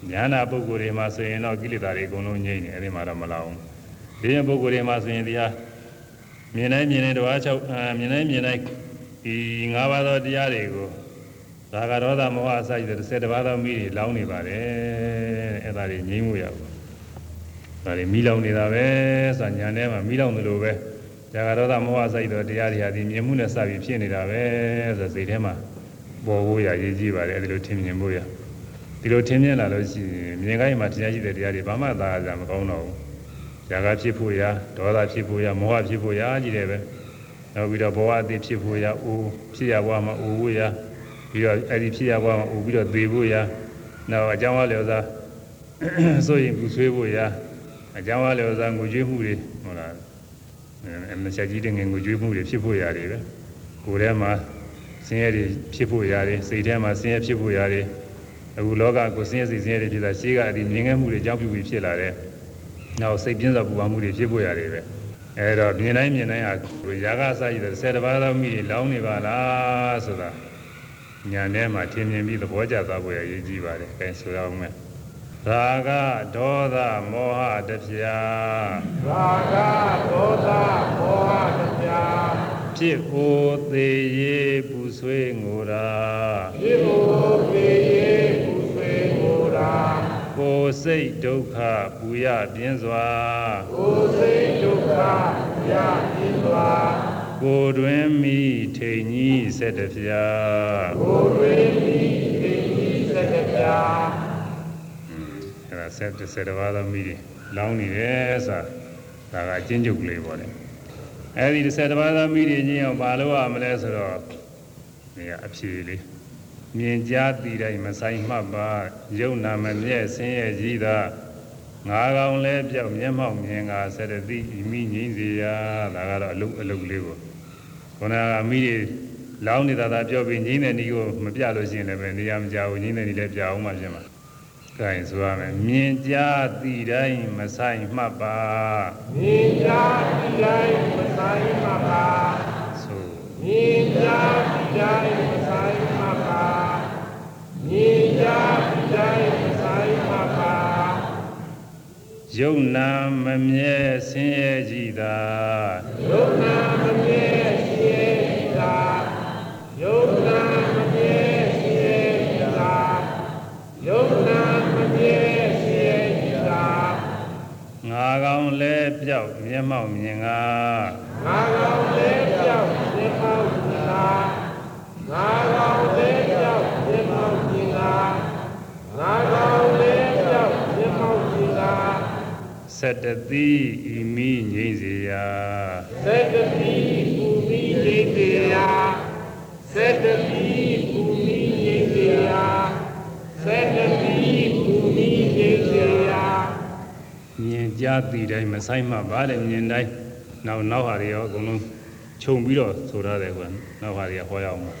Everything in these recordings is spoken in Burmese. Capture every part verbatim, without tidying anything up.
ညာနာပုဂ္ဂိုလ်တွေမှာဆိုရင်တော့ကိလေသာတွေအကုန်လုံးငြိမ့်နေအဲ့ဒီမှာတော့မလောက်ဘူးဒီရင်ပုဂ္ဂိုလ်တွေမှာဆိုရင်ဒီဟာမြင်တိုင်းမြင်တိုင်းတစ်ပါး၆မြင်တိုင်းမြင်တိုင်းဒီ၅ပါးသောတရားတွေကိုသာဂရောသမောဟအစရှိတဲ့၁၀ပါးသောမိတွေလောင်းနေပါတယ်အဲ့ဒါတွေငြိမ့်မှုရဘူးဒါတွေမိလောင်နေတာပဲဆိုတာညာထဲမှာမိလောင်သလိုပဲဇာဂရောသမောဟအစရှိတဲ့တရားတွေဟာဒီမြင်မှုနဲ့စပြီးဖြစ်နေတာပဲဆိုစိတ်ထဲမှာပေါ်ဖို့ရရေးကြည့်ပါတယ်အဲ့ဒီလိုထင်မြင်ဖို့ရဒီလိုထင်မြင်လာလို့ရှိရင်မြင်ခိုင်းမှာတရားရှိတဲ့တရားတွေဘာမှသာကြမကောင်းတော့ဘူးဇာကဖြစ်ဖို့ရဒေါသဖြစ်ဖို့ရမောဟဖြစ်ဖို့ရကြီးတယ်ပဲနောက်ပြီးတော့ဘောဟအတိဖြစ်ဖို့ရအိုးဖြစ်ရဘဝမှာအိုးဖို့ရပြီးတော့အဲ့ဒီဖြစ်ရဘဝမှာအိုးပြီးတော့သေဖို့ရနောက်အကြောင်းအလျော်စားဆိုရင်ပူဆွေးဖို့ရအကြောင်းအလျော်စားငိုကြွေးမှုတွေဟုတ်လားအမချက်ကြီးတဲ့ငငိုကြွေးမှုတွေဖြစ်ဖို့ရတယ်ပဲကိုယ်ထဲမှာဆင်းရဲတွေဖြစ်ဖို့ရတယ်စိတ်ထဲမှာဆင်းရဲဖြစ်ဖို့ရတယ်အခုလောကကိုဆင်းရဲစိတ်ဆင်းရဲတွေဖြစ်တာရှေးကဒီမြင်ငယ်မှုတွေကြောင့်ပြုပြီးဖြစ်လာတဲ့နောက်စိတ်ပြင်းစွာပူပန်မှုတွေဖြစ်ဖို့ရတယ်ပဲအဲတော့မြင်တိုင်းမြင်တိုင်းဟာရာဂအစရှိတဲ့၁၀ပါးသောမိတွေလောင်းနေပါလားဆိုတာညာထဲမှာထင်မြင်ပြီးသဘောကျသွားဖို့ရည်ကြီးပါတယ်အဲဆိုရအောင်မယ်ရာဂဒေါသမောဟတပြာရာဂဒေါသမောဟတပြာဖြစ်အိုသေးရေးပူဆွေးငိုရာဖြစ်အိုသေးရေးပူဆွေးငိုရာကိုယ်စိတ်ဒုက္ခပူရပြင်းစွာကိုယ်စိတ်ဒုက္ခပူရပြင်းစွာကိုယ်တွင်မိထိန်ကြီးဆက်တပြာကိုယ်တွင်မိထိန်ကြီးဆက်တပြာအဲဒါဆက်ဆက်တော်သောမိတွေလောင်းနေတယ်ဆိုတာဒါကအချင်းချုပ်ကလေးပေါ့လေအဲဒီဆက်တော်သောမိတွေညင်းအောင်ဘာလို့ရမလဲဆိုတော့နေရာအဖြေလေးမြင်ကြားသိတိုင်းမဆိုင်မှတ်ပါယုံနာမမြဲဆင်းရဲကြီးသာငါကောင်လဲပြောက်မျက်မှောက်မြင်ကစရတိဤမိငိမ့်စီရာဒါကတော့အလုအလုလေးကိုခုနကမိတွေလောင်းနေတာသာပြောပြီးငိမ့်တဲ့ဤကိုမပြလို့ရှိရင်လည်းပဲနေရာမကြဘူးငိမ့်တဲ့ဤလည်းပြအောင်မှပြင်မှာကဲဆိုရမယ်မြင်ကြားသိတိုင်းမဆိုင်မှတ်ပါမြင်ကြားသိတိုင်းမဆိုင်မှတ်ပါဆိုမြင်ကြားသိတိုင်းမဆိုင်မှတ်ပါမြင်ကြားသိတိုင်းမဆိုင်မှတ်ပါယုံနာမမြဲဆင်းရဲကြည်သာယုံနာမမြဲဆင်းရဲကြည်သာယုံနာမမြဲဆင်းရဲကြည်သာယုံနာမမြဲဆင်းရဲကြည်သာငါကောင်လဲပြောက်မျက်မှောက်မြင်ကငါကောင်လဲပြောက်မျက်မှောက်မြင်ကငါကောင်လဲပြောက်မျက်မှောက်မြင်ကငါကောင်လဲပြောက်မျက်မှောက်မြင်ကစတ္တတိဤမိငိမ့်စေရာစတ္တတိပူမိငိမ့်စေရာစတ္တတိပူမိငိမ့်စေရာစတ္တတိပူမိငိမ့်စေရာမြင်ကြားသိတိုင်းမဆိုင်မှပါတဲ့မြင်တိုင်းနောက်နောက်ဟာတွေရောအကုန်လုံးခြုံပြီးတော့ဆိုရတယ်ကွာနောက်ဟာတွေကဟောရအောင်ဟို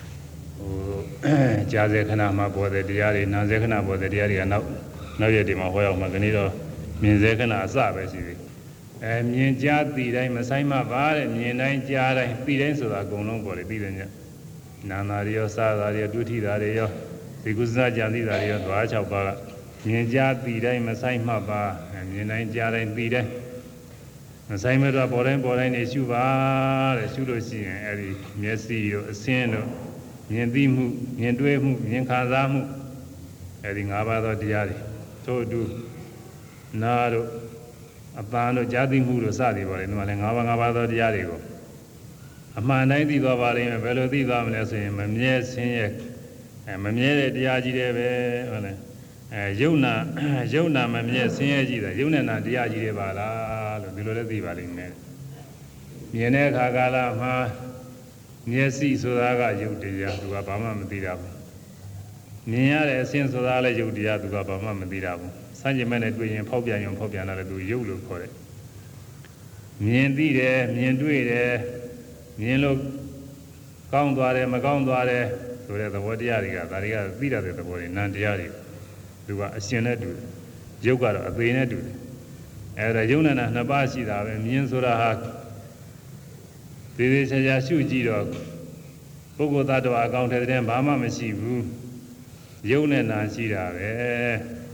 ကြားစေခဏမှာပေါ်တဲ့တရားတွေနာစေခဏပေါ်တဲ့တရားတွေကနောက်နောက်ရက်တွေမှာဟောရအောင်မှာဒီနေ့တော့မြင်စေခဏအစပဲရှိသေးအဲမြင်ကြားသိတိုင်းမဆိုင်မှပါတဲ့မြင်တိုင်းကြားတိုင်းသိတိုင်းဆိုတာအကုန်လုံးပေါ်တယ်သိတယ်ညနာနာတွေရောစားတာတွေရောဒုတိတာတွေရောဒီကုသဇကြံသိတာတွေရောသွား၆ပါးကမြင်ကြားသိတိုင်းမဆိုင်မှပါမြင်တိုင်းကြားတိုင်းသိတိုင်းမဆိုင်မတော့ပေါ်တိုင်းပေါ်တိုင်းနေရှုပါတဲ့ရှုလို့ရှိရင်အဲဒီမျက်စိရောအဆင်းတို့မြင်သိမှုမြင်တွေ့မှုမြင်ခံစားမှုအဲဒီ၅ပါးသောတရားတွေထို့အတူနာတို့အပန်းတို့ကြားသိမှုတို့စသည်ပါလေဒီမှာလည်း၅ပါး၅ပါးသောတရားတွေကိုအမှန်တိုင်းသိသွားပါလိမ့်မယ်ဘယ်လိုသိသွားမလဲဆိုရင်မမြဲဆင်းရဲအဲမမြဲတဲ့တရားကြီးတွေပဲဟုတ်လားအဲယုံနာယုံနာမမြဲဆင်းရဲကြီးတယ်ယုံနဲ့နာတရားကြီးတွေပါလားလို့ဒီလိုလည်းသိပါလိမ့်မယ်မြင်တဲ့အခါကာလမှာမျက်စိဆိုတာကယုတ်တရားသူကဘာမှမသိတာဘူးမြင်ရတဲ့အဆင်းဆိုတာလည်းယုတ်တရားသူကဘာမှမသိတာဘူးစัจ jin မဲ့နဲ့တွေ့ရင်ဖောက်ပြန်ရင်ဖောက်ပြန်လာတယ်သူယုတ်လို့ခေါ်တယ်မြင်သိတယ်မြင်တွေ့တယ်မြင်လို့ကောင်းသွားတယ်မကောင်းသွားတယ်ဆိုတဲ့သဘောတရားတွေကဒါတွေကသိရတဲ့သဘောတွေနံတရားတွေသူကအရှင်နဲ့တူတယ်ယုတ်ကတော့အသေးနဲ့တူတယ်အဲဒါယုံနာနှစ်ပါးရှိတာပဲမြင်ဆိုတာဟာသေသေးချာချာရှုကြည့်တော့ပုဂ္ဂိုလ်သတ္တဝါအကောင်ထဲတဲ့ဘာမှမရှိဘူးယုံနဲ့နာရှိတာပဲ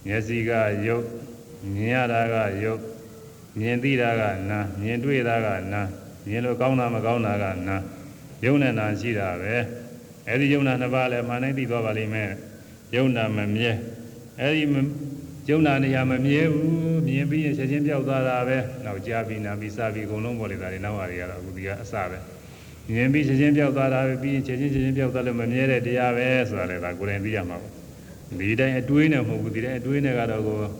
မျက်စိကယုတ်မြင်ရတာကယုတ်မြင်သိတာကနာမြင်တွေ့တာကနာမြင်လို့ကောင်းတာမကောင်းတာကနာယုံနဲ့နာရှိတာပဲအဲဒီယုံနာနှစ်ပါးလည်းမှန်နိုင်သိသွားပါလိမ့်မယ်ယုံနာမမြဲအဲဒီယုံနာနေရာမမြဲဘူးမြင်ပြီးရင်ချက်ချင်းပြောက်သွားတာပဲနောက်ကြားပြီးနာပြီးစားပြီးအကုန်လုံးပေါ်လေတာတွေနောက်ဟာတွေကတော့အခုဒီကအစပဲမြင်ပြီးချက်ချင်းပြောက်သွားတာပဲပြီးရင်ချက်ချင်းချက်ချင်းပြောက်သွားလို့မမြဲတဲ့တရားပဲဆိုတာလည်းဒါကိုယ်တိုင်သိရမှာပေါ့ဒီတိုင်းအတွေးနဲ့မဟုတ်ဘူးဒီတိုင်းအတွေးနဲ့ကတော့ကိုဟို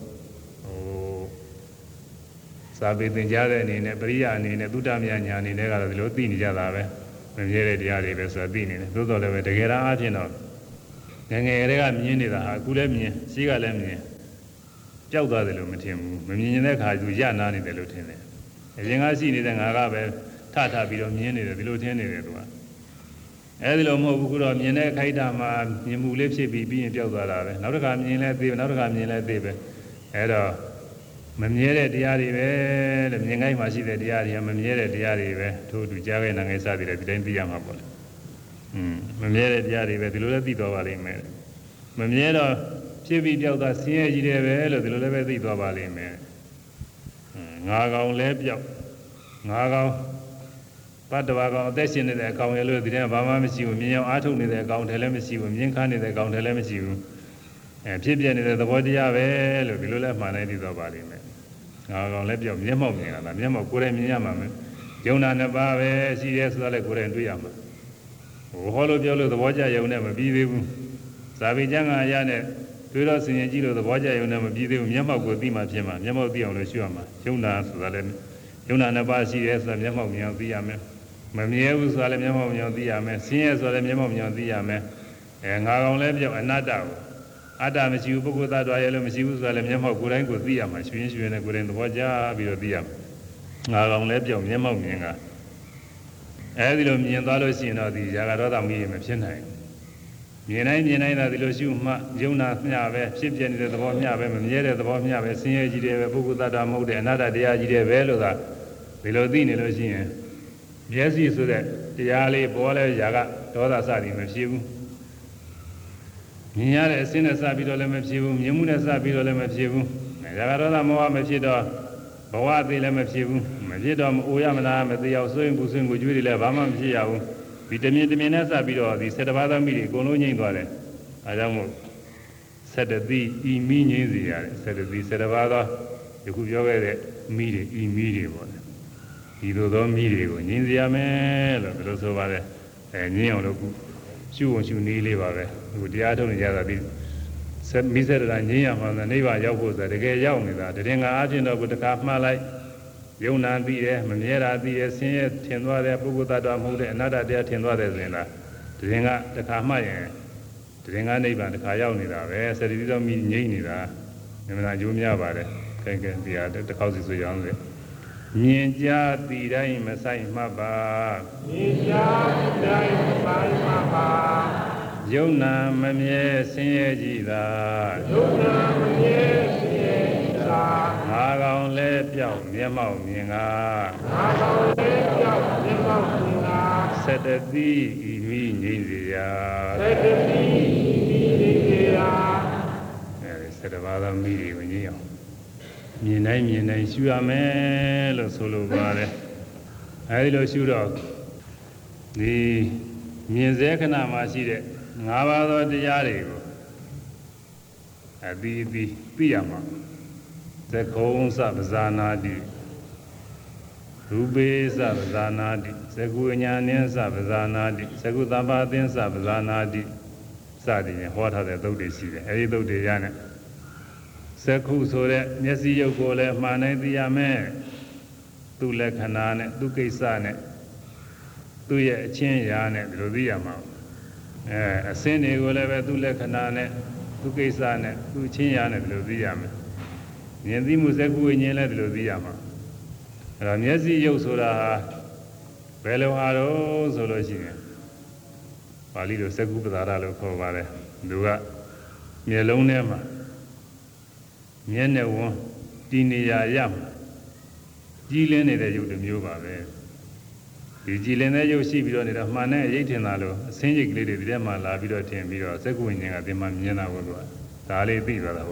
စာပေသင်ကြားတဲ့အနေနဲ့ပရိယာအနေနဲ့သုတ္တမယညာအနေနဲ့ကတော့ဒီလိုသိနေကြတာပဲမမြဲတဲ့တရားတွေပဲဆိုတာသိနေတယ်သို့တော်လည်းပဲတကယ်အားဖြင့်တော့ငငယ်တွေကမြင်နေတာဟာအခုလည်းမြင်ရှိကလည်းမြင်ကြောက်သွားတယ်လို့မထင်ဘူးမမြင်တဲ့အခါသူရနာနေတယ်လို့ထင်တယ်အရင်ကရှိနေတဲ့ငါကပဲထထပြီးတော့မြင်နေတယ်ဒီလိုထင်နေတယ်သူကအဲဒီလိုမဟုတ်ဘူးခုတော့မြင်တဲ့ခိုက်တာမှာမြင်မှုလေးဖြစ်ပြီးပြီးရင်ပြောက်သွားတာပဲနောက်တစ်ခါမြင်လဲသိနောက်တစ်ခါမြင်လဲသိပဲအဲတော့မမြဲတဲ့တရားတွေပဲလို့မြင်ခိုင်းမှရှိတဲ့တရားတွေကမမြဲတဲ့တရားတွေပဲထို့တူကြားခဲ့နာငယ်စသည်လည်းဒီတိုင်းသိရမှာပေါ့လေอืมမမြဲတဲ့တရားတွေပဲဒီလိုလည်းသိသွားပါလိမ့်မယ်မမြဲတော့ဖြစ်ပြီးပြောက်သွားဆင်းရဲကြီးတယ်ပဲလို့ဒီလိုလည်းပဲသိသွားပါလိမ့်မယ်ငါကောင်လဲပြောက်ငါကောင်ဘတ်တော်ကောင်အသက်ရှင်နေတဲ့အကောင်ရဲ့လို့ဒီထဲမှာဘာမှမရှိဘူးမြင်အောင်အားထုတ်နေတဲ့အကောင်ထဲလည်းမရှိဘူးမြင်ခါနေတဲ့အကောင်ထဲလည်းမရှိဘူးအဲဖြစ်ပြနေတဲ့သဘောတရားပဲလို့ဒီလိုလည်းမှန်နိုင်သိသွားပါလိမ့်မယ်ငါကောင်လည်းပြောက်မျက်မှောက်မြင်ရတာမျက်မှောက်ကိုယ်တိုင်မြင်ရမှာမယ်ယုံနာနှစ်ပါးပဲရှိရဲဆိုတာလည်းကိုယ်တိုင်တွေ့ရမှာဟိုဟောလို့ပြောလို့သဘောကျယုံနဲ့မပြီးသေးဘူးဇာပိကျမ်းဂန်အရနဲ့တွေ့တော့ဆင်ရင်ကြည့်လို့သဘောကျယုံနဲ့မပြီးသေးဘူးမျက်မှောက်ကိုသိမှဖြစ်မှာမျက်မှောက်သိအောင်လို့ရှုရမှာယုံနာဆိုတာလည်းယုံနာနှစ်ပါးရှိရဲဆိုတာမျက်မှောက်မြင်အောင်သိရမယ်မမြဲဘူးဆိုတာလည်းမျက်မှောက်မြင်အောင်သိရမယ်ဆင်းရဲဆိုတာလည်းမျက်မှောက်မြင်အောင်သိရမယ်အဲငါကောင်လည်းပြောက်အနတ္တကိုအတ္တမရှိဘူးပုဂ္ဂိုလ်သတ္တဝါရဲ့လို့မရှိဘူးဆိုတာလည်းမျက်မှောက်ကိုယ်တိုင်ကိုသိရမှာရှင်ရှင်နဲ့ကိုယ်တိုင်သဘောကျပြီးတော့သိရမှာငါကောင်လည်းပြောက်မျက်မှောက်မြင်ကအဲဒီလိုမြင်သွားလို့ရှိရင်တော့ဒီဇာကရောသမီးရမဖြစ်နိုင်မြင်တိုင်းမြင်တိုင်းသာဒီလိုရှုမှယုံနာမျှပဲဖြစ်ပြနေတဲ့သဘောမျှပဲမမြဲတဲ့သဘောမျှပဲဆင်းရဲကြီးတယ်ပဲပုဂ္ဂိုလ်သတ္တဝါမဟုတ်တဲ့အနတ္တတရားကြီးတယ်ပဲလို့သာဒီလိုသိနေလို့ရှိရင်မျက်စိဆိုတဲ့တရားလေးပေါ်လဲຢာကဒေါသစသည်မဖြစ်ဘူးမြင်ရတဲ့အစင်းနဲ့စပြီးတော့လည်းမဖြစ်ဘူးမြင်မှုနဲ့စပြီးတော့လည်းမဖြစ်ဘူးຢာကဒေါသမောဟမဖြစ်တော့ဘဝသေးလည်းမဖြစ်ဘူးမဖြစ်တော့အိုရမလားမသေးအောင်ဆွေးရင်ပူဆွေးရင်ကိုကျွေးတယ်လည်းဘာမှမဖြစ်ရဘူးဒီတမြင်တမြင်နဲ့စပြီးတော့ဒီ၁၇ပါးသောမိတွေအကုန်လုံးငြိမ့်သွားတယ်အဲဒါကြောင့်မို့၁၇သီဤမိငြိမ့်စေရတယ်၁၇သီ၁၇ပါးသောယခုပြောခဲ့တဲ့မိတွေဤမိတွေပေါ့လေဒီလိုသောမိတွေကိုငြိမ့်စေရမယ်လို့ဘယ်လိုဆိုပါလဲအဲငြိမ့်အောင်လို့ရှုဝင်ရှုနည်းလေးပါပဲဒီတရားထုတ်နေကြတာဒီမိစ္ဆရာငြိမ့်ရမှနိဗ္ဗာန်ရောက်ဖို့ဆိုတကယ်ရောက်နေတာတရင်ကအချင်းတော့ကိုတခါမှားလိုက်ယုံနာသိတယ်မမြဲတာသိတယ်ဆင်းရဲထင်သွားတယ်ပုဂ္ဂိုလ်တ attva မဟုတ်တဲ့အနတ္တတရားထင်သွားတယ်ဆိုရင်လားတရင်ကတခါမှရင်တရင်ကနိဗ္ဗာန်တခါရောက်နေတာပဲစတိတိတော့မိငြိမ့်နေတာမြင်မလားကျိုးများပါတယ်ခဲခဲတရားတစ်ခေါက်စီဆိုရအောင်လေမြင်ကြားသိတိုင်းမဆိုင်မှတ်ပါမြင်ကြားသိတိုင်းမဆိုင်မှတ်ပါယုံနာမမြဲဆင်းရဲကြည်သာယုံနာမမြဲဆင်းရဲကြည်သာငါကောင်လဲပြောက်မျက်မှောက်မြင်ကငါကောင်လဲပြောက်မျက်မှောက်မြင်ကသတ္တတိဤမိငြိမ့်စေရာသတ္တတိဤမိငြိမ့်စေရာအဲဒီသတ္တပါးသောမိတွေကိုငြိမ့်အောင်မြင်တိုင်းမြင်တိုင်းရှုရမယ်လို့ဆိုလိုပါတယ်အဲဒီလိုရှုတော့ဒီမြင်စေခဏမှာရှိတဲ့ငါးပါးသောတရားတွေကိုအသီးသီးသိရမှာသကုံသပဇာနာတိရူပေသပဇာနာတိသကုဉ္ညာနှင်းသပဇာနာတိသကုတမ္ပါသင်းသပဇာနာတိစသည်ဖြင့်ဟောထားတဲ့သုတ်တွေရှိတယ်အဲဒီသုတ်တွေရနဲ့သကုဆိုတဲ့မျက်စိရုပ်ကိုလည်းမှားနိုင်သိရမယ်သူ့လက္ခဏာနဲ့သူ့ကိစ္စနဲ့သူ့ရဲ့အချင်းရာနဲ့ဒီလိုသိရမှာအဲအစင်းတွေကိုလည်းပဲသူ့လက္ခဏာနဲ့သူ့ကိစ္စနဲ့သူ့ချင်းရာနဲ့ဒီလိုသိရမယ်မြင်သိမှုသကုဝိညာဉ်လည်းဒီလိုသိရမှာအဲတော့မျက်စိရုပ်ဆိုတာဟာဘယ်လိုဟာတော့ဆိုလို့ရှိရင်ပါဠိလိုသကုပ္ပဒါရလို့ခေါ်ပါတယ်သူကမျက်လုံးထဲမှာမျက်နှာဝန်တည်နေရာရမှာကြီးလင်းနေတဲ့ရုပ်တစ်မျိုးပါပဲဒီကြည်လင်တဲ့ရုပ်ရှိပြီးတော့နေတော့မှန်တဲ့အရေးထင်တာလို့အစင်းရိပ်ကလေးတွေဒီထဲမှာလာပြီးတော့ထင်ပြီးတော့စက္ကူဝိညာဉ်ကဒီမှာမြင်တာဘောကဒါလေးသိသွားတာပေါ့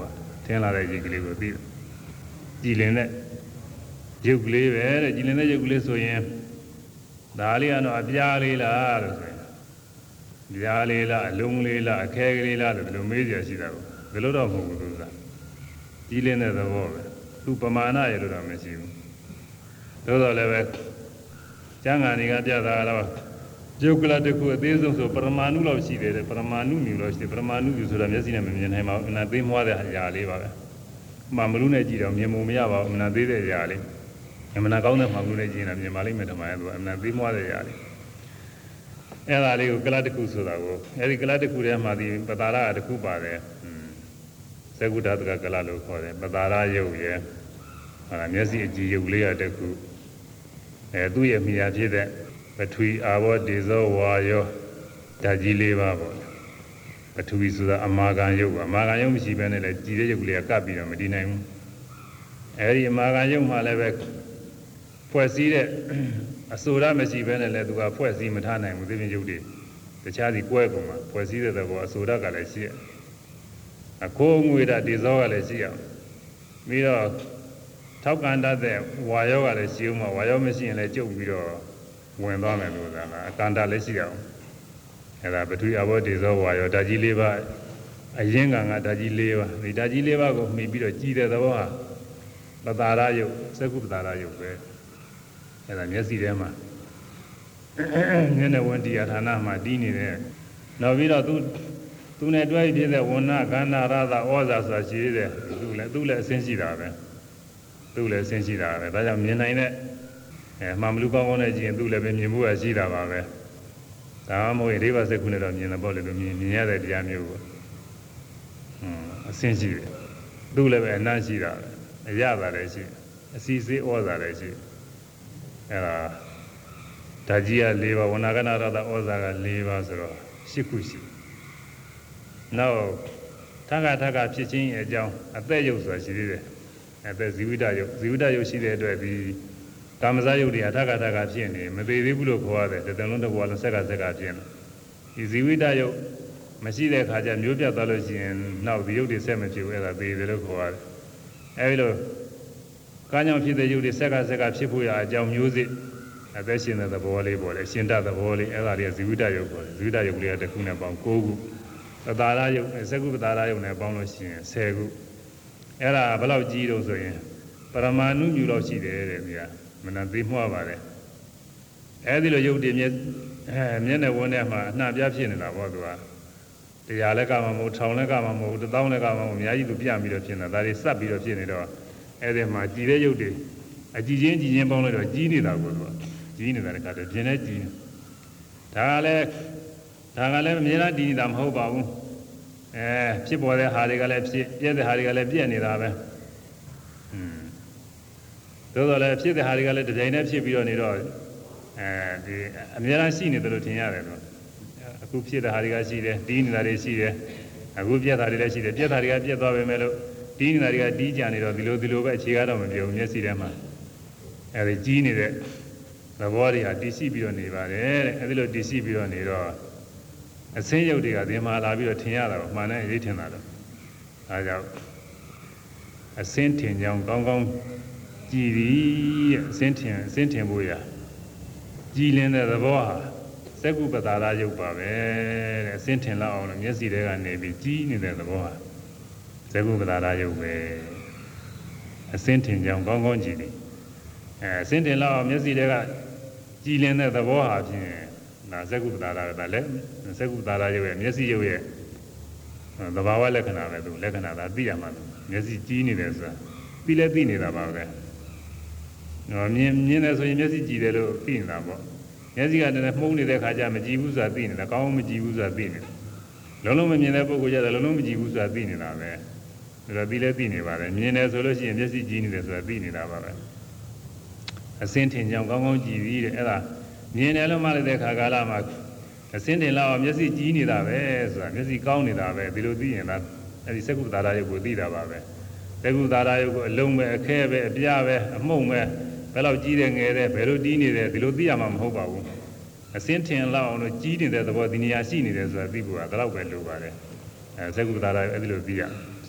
ထင်းလာတဲ့ရေကလေးကိုသိတယ်ကြည်လင်တဲ့ရုပ်ကလေးပဲတဲ့ကြည်လင်တဲ့ရုပ်ကလေးဆိုရင်ဒါလေးကတော့အပြားလေးလားလို့ဆိုရင်ပြားလေးလားအလုံးလေးလားအခဲကလေးလားလို့ဒီလိုမေးကြရှိတာကိုဒီလိုတော့မဟုတ်ဘူးသူကကြည်လင်တဲ့သဘောပဲသူပမာဏရလို့တော့မရှိဘူးသို့တော်လည်းပဲကျမ်းဂန်တွေကပြတာတော့ယုတ်ကလတခုအသေးဆုံးဆိုပရမာဏုလောက်ရှိတယ်ပရမာဏုမျိုးလောက်ရှိတယ်ပရမာဏုမျိုးဆိုတာမျက်စိနဲ့မမြင်နိုင်ပါဘူးအနာသေးမွားတဲ့အရာလေးပါပဲမှမလို့နဲ့ကြည့်တော့မြင်မှုမရပါဘူးအနာသေးတဲ့အရာလေးအမနာကောင်းတဲ့မှမလို့နဲ့ကြည့်ရင်မြင်ပါလိမ့်မယ်ထင်ပါတယ်သူအနာသေးမွားတဲ့အရာလေးအဲ့ဒါလေးကိုကလတခုဆိုတာကိုအဲ့ဒီကလတခုထဲမှာဒီပတာရတခုပါတယ်သကုဓာတကကလလို့ခေါ်တယ်ပတာရယုတ်ရဲ့ဟာမျက်စိအကြည့်ယုတ်လေးရတခုအဲသူ့ရဲ့မိယာဖြစ်တဲ့ပထဝီအာဘောဒေဇောဝါယောဓာတ်ကြီးလေးပါပေါ့ပထဝီဆိုတာအမာခံယုတ်ပါအမာခံယုတ်မရှိဘဲနဲ့လည်းကြည်တဲ့ယုတ်ကလေးကကပ်ပြီးတော့မတည်နိုင်ဘူးအဲဒီအမာခံယုတ်မှလည်းပဲဖွဲ့စည်းတဲ့အဆိုရမရှိဘဲနဲ့လည်းသူကဖွဲ့စည်းမထားနိုင်ဘူးသိပြင်ယုတ်တွေတခြားစီကွဲကုန်မှာဖွဲ့စည်းတဲ့ဘောအဆိုရကလည်းရှိရအခိုးငွေဓာတ်ဒေဇောကလည်းရှိရပြီးတော့ထောက်ကန်တတ်တဲ့ဝါယောကလည်းရှိဦးမှာဝါယောမရှိရင်လည်းကျုပ်ပြီးတော့ဝင်သွားမယ်လို့ဆိုတာအကန္တလည်းရှိအောင်အဲဒါပထဝီအဘောဒေဇောဝါယောဓာတ်ကြီးလေးပါအရင်ကငါဓာတ်ကြီးလေးပါဒီဓာတ်ကြီးလေးပါကိုမှီပြီးတော့ကြည်တဲ့သဘောဟာပတာရယုတ်သကုပတာရယုတ်ပဲအဲဒါမျက်စိထဲမှာမျက်နှာဝန်တရားဌာနမှာတည်နေတယ်နောက်ပြီးတော့သူသူနဲ့တွဲပြည့်တဲ့ဝဏ္ဏကန္နာရသဩဇာဆိုတာရှိသေးတယ်သူလည်းသူလည်းအစင်းရှိတာပဲသူလည်းအစင်းရှိတာပဲဒါကြောင့်မြင်နိုင်တဲ့အဲမှမလူကောင်းကောင်းနဲ့ကြည့်ရင်သူလည်းပဲမြင်ဖို့ရှိတာပါပဲဒါမှမဟုတ်ရင်ဒိဗ္ဗစက္ခုနဲ့တော့မြင်တယ်ပေါ့လေလို့မြင်မြင်ရတဲ့တရားမျိုးကိုဟွန်းအစင်းရှိတယ်သူလည်းပဲအနတ်ရှိတာပဲအရသာလည်းရှိအစီစေးဩဇာလည်းရှိအဲဒါဓာကြီးက၄ပါးဝဏ္ဏကနာရတဩဇာက၄ပါးဆိုတော့၈ခုရှိနောက်ထက္ကထက္ကဖြစ်ခြင်းရဲ့အကြောင်းအသက်ရုပ်ဆိုတာရှိသေးတယ်အသက်ဇီဝိတရုပ်ဇီဝိတရုပ်ရှိတဲ့အတွက်ဒီကာမဇယုတ်တွေအထက္ကထက္ကဖြစ်နေမသေးသေးဘူးလို့ခေါ်ရတယ်တတန်လုံးတစ်ဘဝလုံးဆက်ကဆက်ကဖြစ်နေဒီဇီဝိတရုပ်မရှိတဲ့ခါကျမျိုးပြတ်သွားလို့ရှိရင်နောက်ဒီရုပ်တွေဆက်မဖြစ်ဘူးအဲ့ဒါသေတယ်လို့ခေါ်ရတယ်အဲဒီလိုကာကြောင့်ဖြစ်တဲ့ရုပ်တွေဆက်ကဆက်ကဖြစ်ဖို့ရအကြောင်းမျိုးစစ်အသက်ရှင်တဲ့သဘောလေးပေါ်တယ်ရှင်တသဘောလေးအဲ့ဒါတွေကဇီဝိတရုပ်ပေါ်တယ်ဇီဝိတရုပ်လေးကတစ်ခုနဲ့ပေါင်း၉ခုပတာရယုတ်စက္ကုပတာရယုတ်နဲ့ပေါင်းလို့ရှိရင်၁၀ခုအဲ့ဒါဘယ်လောက်ကြီးတော့ဆိုရင်ပရမာဏုမြူလောက်ရှိတယ်တဲ့ဗျာမနသိမှွားပါတယ်အဲ့ဒီလိုယုတ်တည်မျက်အဲမျက်နှာဝန်းထဲမှာအနှံ့ပြဖြစ်နေတာပေါ့သူကတရားလက်ကမှမဟုတ်ထောင်လက်ကမှမဟုတ်တစ်သောင်းလက်ကမှမဟုတ်အများကြီးသူပြပြီးတော့ဖြစ်နေတာဒါတွေစပ်ပြီးတော့ဖြစ်နေတော့အဲ့ဒီမှာကြည်တဲ့ယုတ်တွေအကြည်ချင်းကြည်ချင်းပေါင်းလိုက်တော့ကြီးနေတာကိုသူကကြီးနေတာတခါတည်းပြင်းနေကြီးဒါကလည်းဒါကလည်းအများအားတည်နေတာမဟုတ်ပါဘူးအဲဖြစ်ပေါ်တဲ့ဟာတွေကလည်းဖြစ်ပြည့်တဲ့ဟာတွေကလည်းပြည့်နေတာပဲอืมသို့တော်လည်းဖြစ်တဲ့ဟာတွေကလည်းတစ်ကြိမ်နဲ့ဖြစ်ပြီးတော့နေတော့အဲဒီအများအားရှိနေတယ်လို့ထင်ရတယ်လို့အခုဖြစ်တဲ့ဟာတွေကရှိတယ်တည်နေတာတွေရှိတယ်အခုပြည့်တာတွေလည်းရှိတယ်ပြည့်တာတွေကပြည့်သွားပေမဲ့လို့တည်နေတာတွေကတည်ကြနေတော့ဒီလိုဒီလိုပဲအခြေကားတော့မပြောဘူးမျက်စိထဲမှာအဲဒီကြီးနေတဲ့သဘောတွေဟာတည်ရှိပြီးတော့နေပါတယ်တဲ့အဲဒီလိုတည်ရှိပြီးတော့နေတော့အစင်းရုပ်တွေကဒီမှာလာပြီးတော့ထင်ရတာကိုမှန်တယ်ရိပ်ထင်တာတော့အဲဒါကြောင့်အစင်းထင်ကြောင်းကောင်းကောင်းကြည်သည်အစင်းထင်အစင်းထင်ဖို့ရကြည်လင်းတဲ့သဘောဟာစက္ကုပတာရယုတ်ပါပဲတဲ့အစင်းထင်လောက်အောင်လို့မျက်စိထဲကနေပြီးကြည်နေတဲ့သဘောဟာစက္ကုပတာရယုတ်ပဲအစင်းထင်ကြောင်းကောင်းကောင်းကြည်သည်အဲအစင်းထင်လောက်အောင်မျက်စိထဲကကြည်လင်းတဲ့သဘောဟာဖြင့်ဒါစက္ကုပတာရကလည်းစက္ကုပတာရယုတ်ရဲ့မျက်စိယုတ်ရဲ့သဘာဝလက္ခဏာပဲသူလက္ခဏာသာသိရမှာမျက်စိကြည်နေတယ်ဆိုတာပြီးလဲသိနေတာပါပဲနော်မြင်မြင်တယ်ဆိုရင်မျက်စိကြည်တယ်လို့သိနေတာပေါ့မျက်စိကတည်းကမှုန်းနေတဲ့ခါကျမကြည်ဘူးဆိုတာသိနေတာကောင်းမကြည်ဘူးဆိုတာသိနေတယ်လုံးလုံးမမြင်တဲ့ပုဂ္ဂိုလ်ကျတော့လုံးလုံးမကြည်ဘူးဆိုတာသိနေတာပဲဒါတော့ပြီးလဲသိနေပါတယ်မြင်တယ်ဆိုလို့ရှိရင်မျက်စိကြည်နေတယ်ဆိုတာသိနေတာပါပဲအစင်းထင်ကြောင်ကောင်းကောင်းကြည်ပြီးတဲ့အဲ့ဒါမြင်တယ်လို့မှလည်းတဲ့ခါကာလမှာအစင်းတင်လောက်မျက်စိကြည်နေတာပဲဆိုတာမျက်စိကောင်းနေတာပဲဒီလိုသိရင်လားအဲ့ဒီစက္ကုသာရယုတ်ကိုသိတာပါပဲစက္ကုသာရယုတ်ကိုအလုံးပဲအခဲပဲအပြားပဲအမှုန့်ပဲဘယ်လောက်ကြီးတယ်ငယ်တယ်ဘယ်လိုတီးနေတယ်ဒီလိုသိရမှာမဟုတ်ပါဘူးအစင်းထင်လောက်အောင်လို့ကြီးနေတဲ့သဘောဒီနေရာရှိနေတယ်ဆိုတာသိဖို့ကဒါတော့ပဲလိုပါတယ်အဲစက္ကုသာရယုတ်အဲ့ဒီလိုသိရစ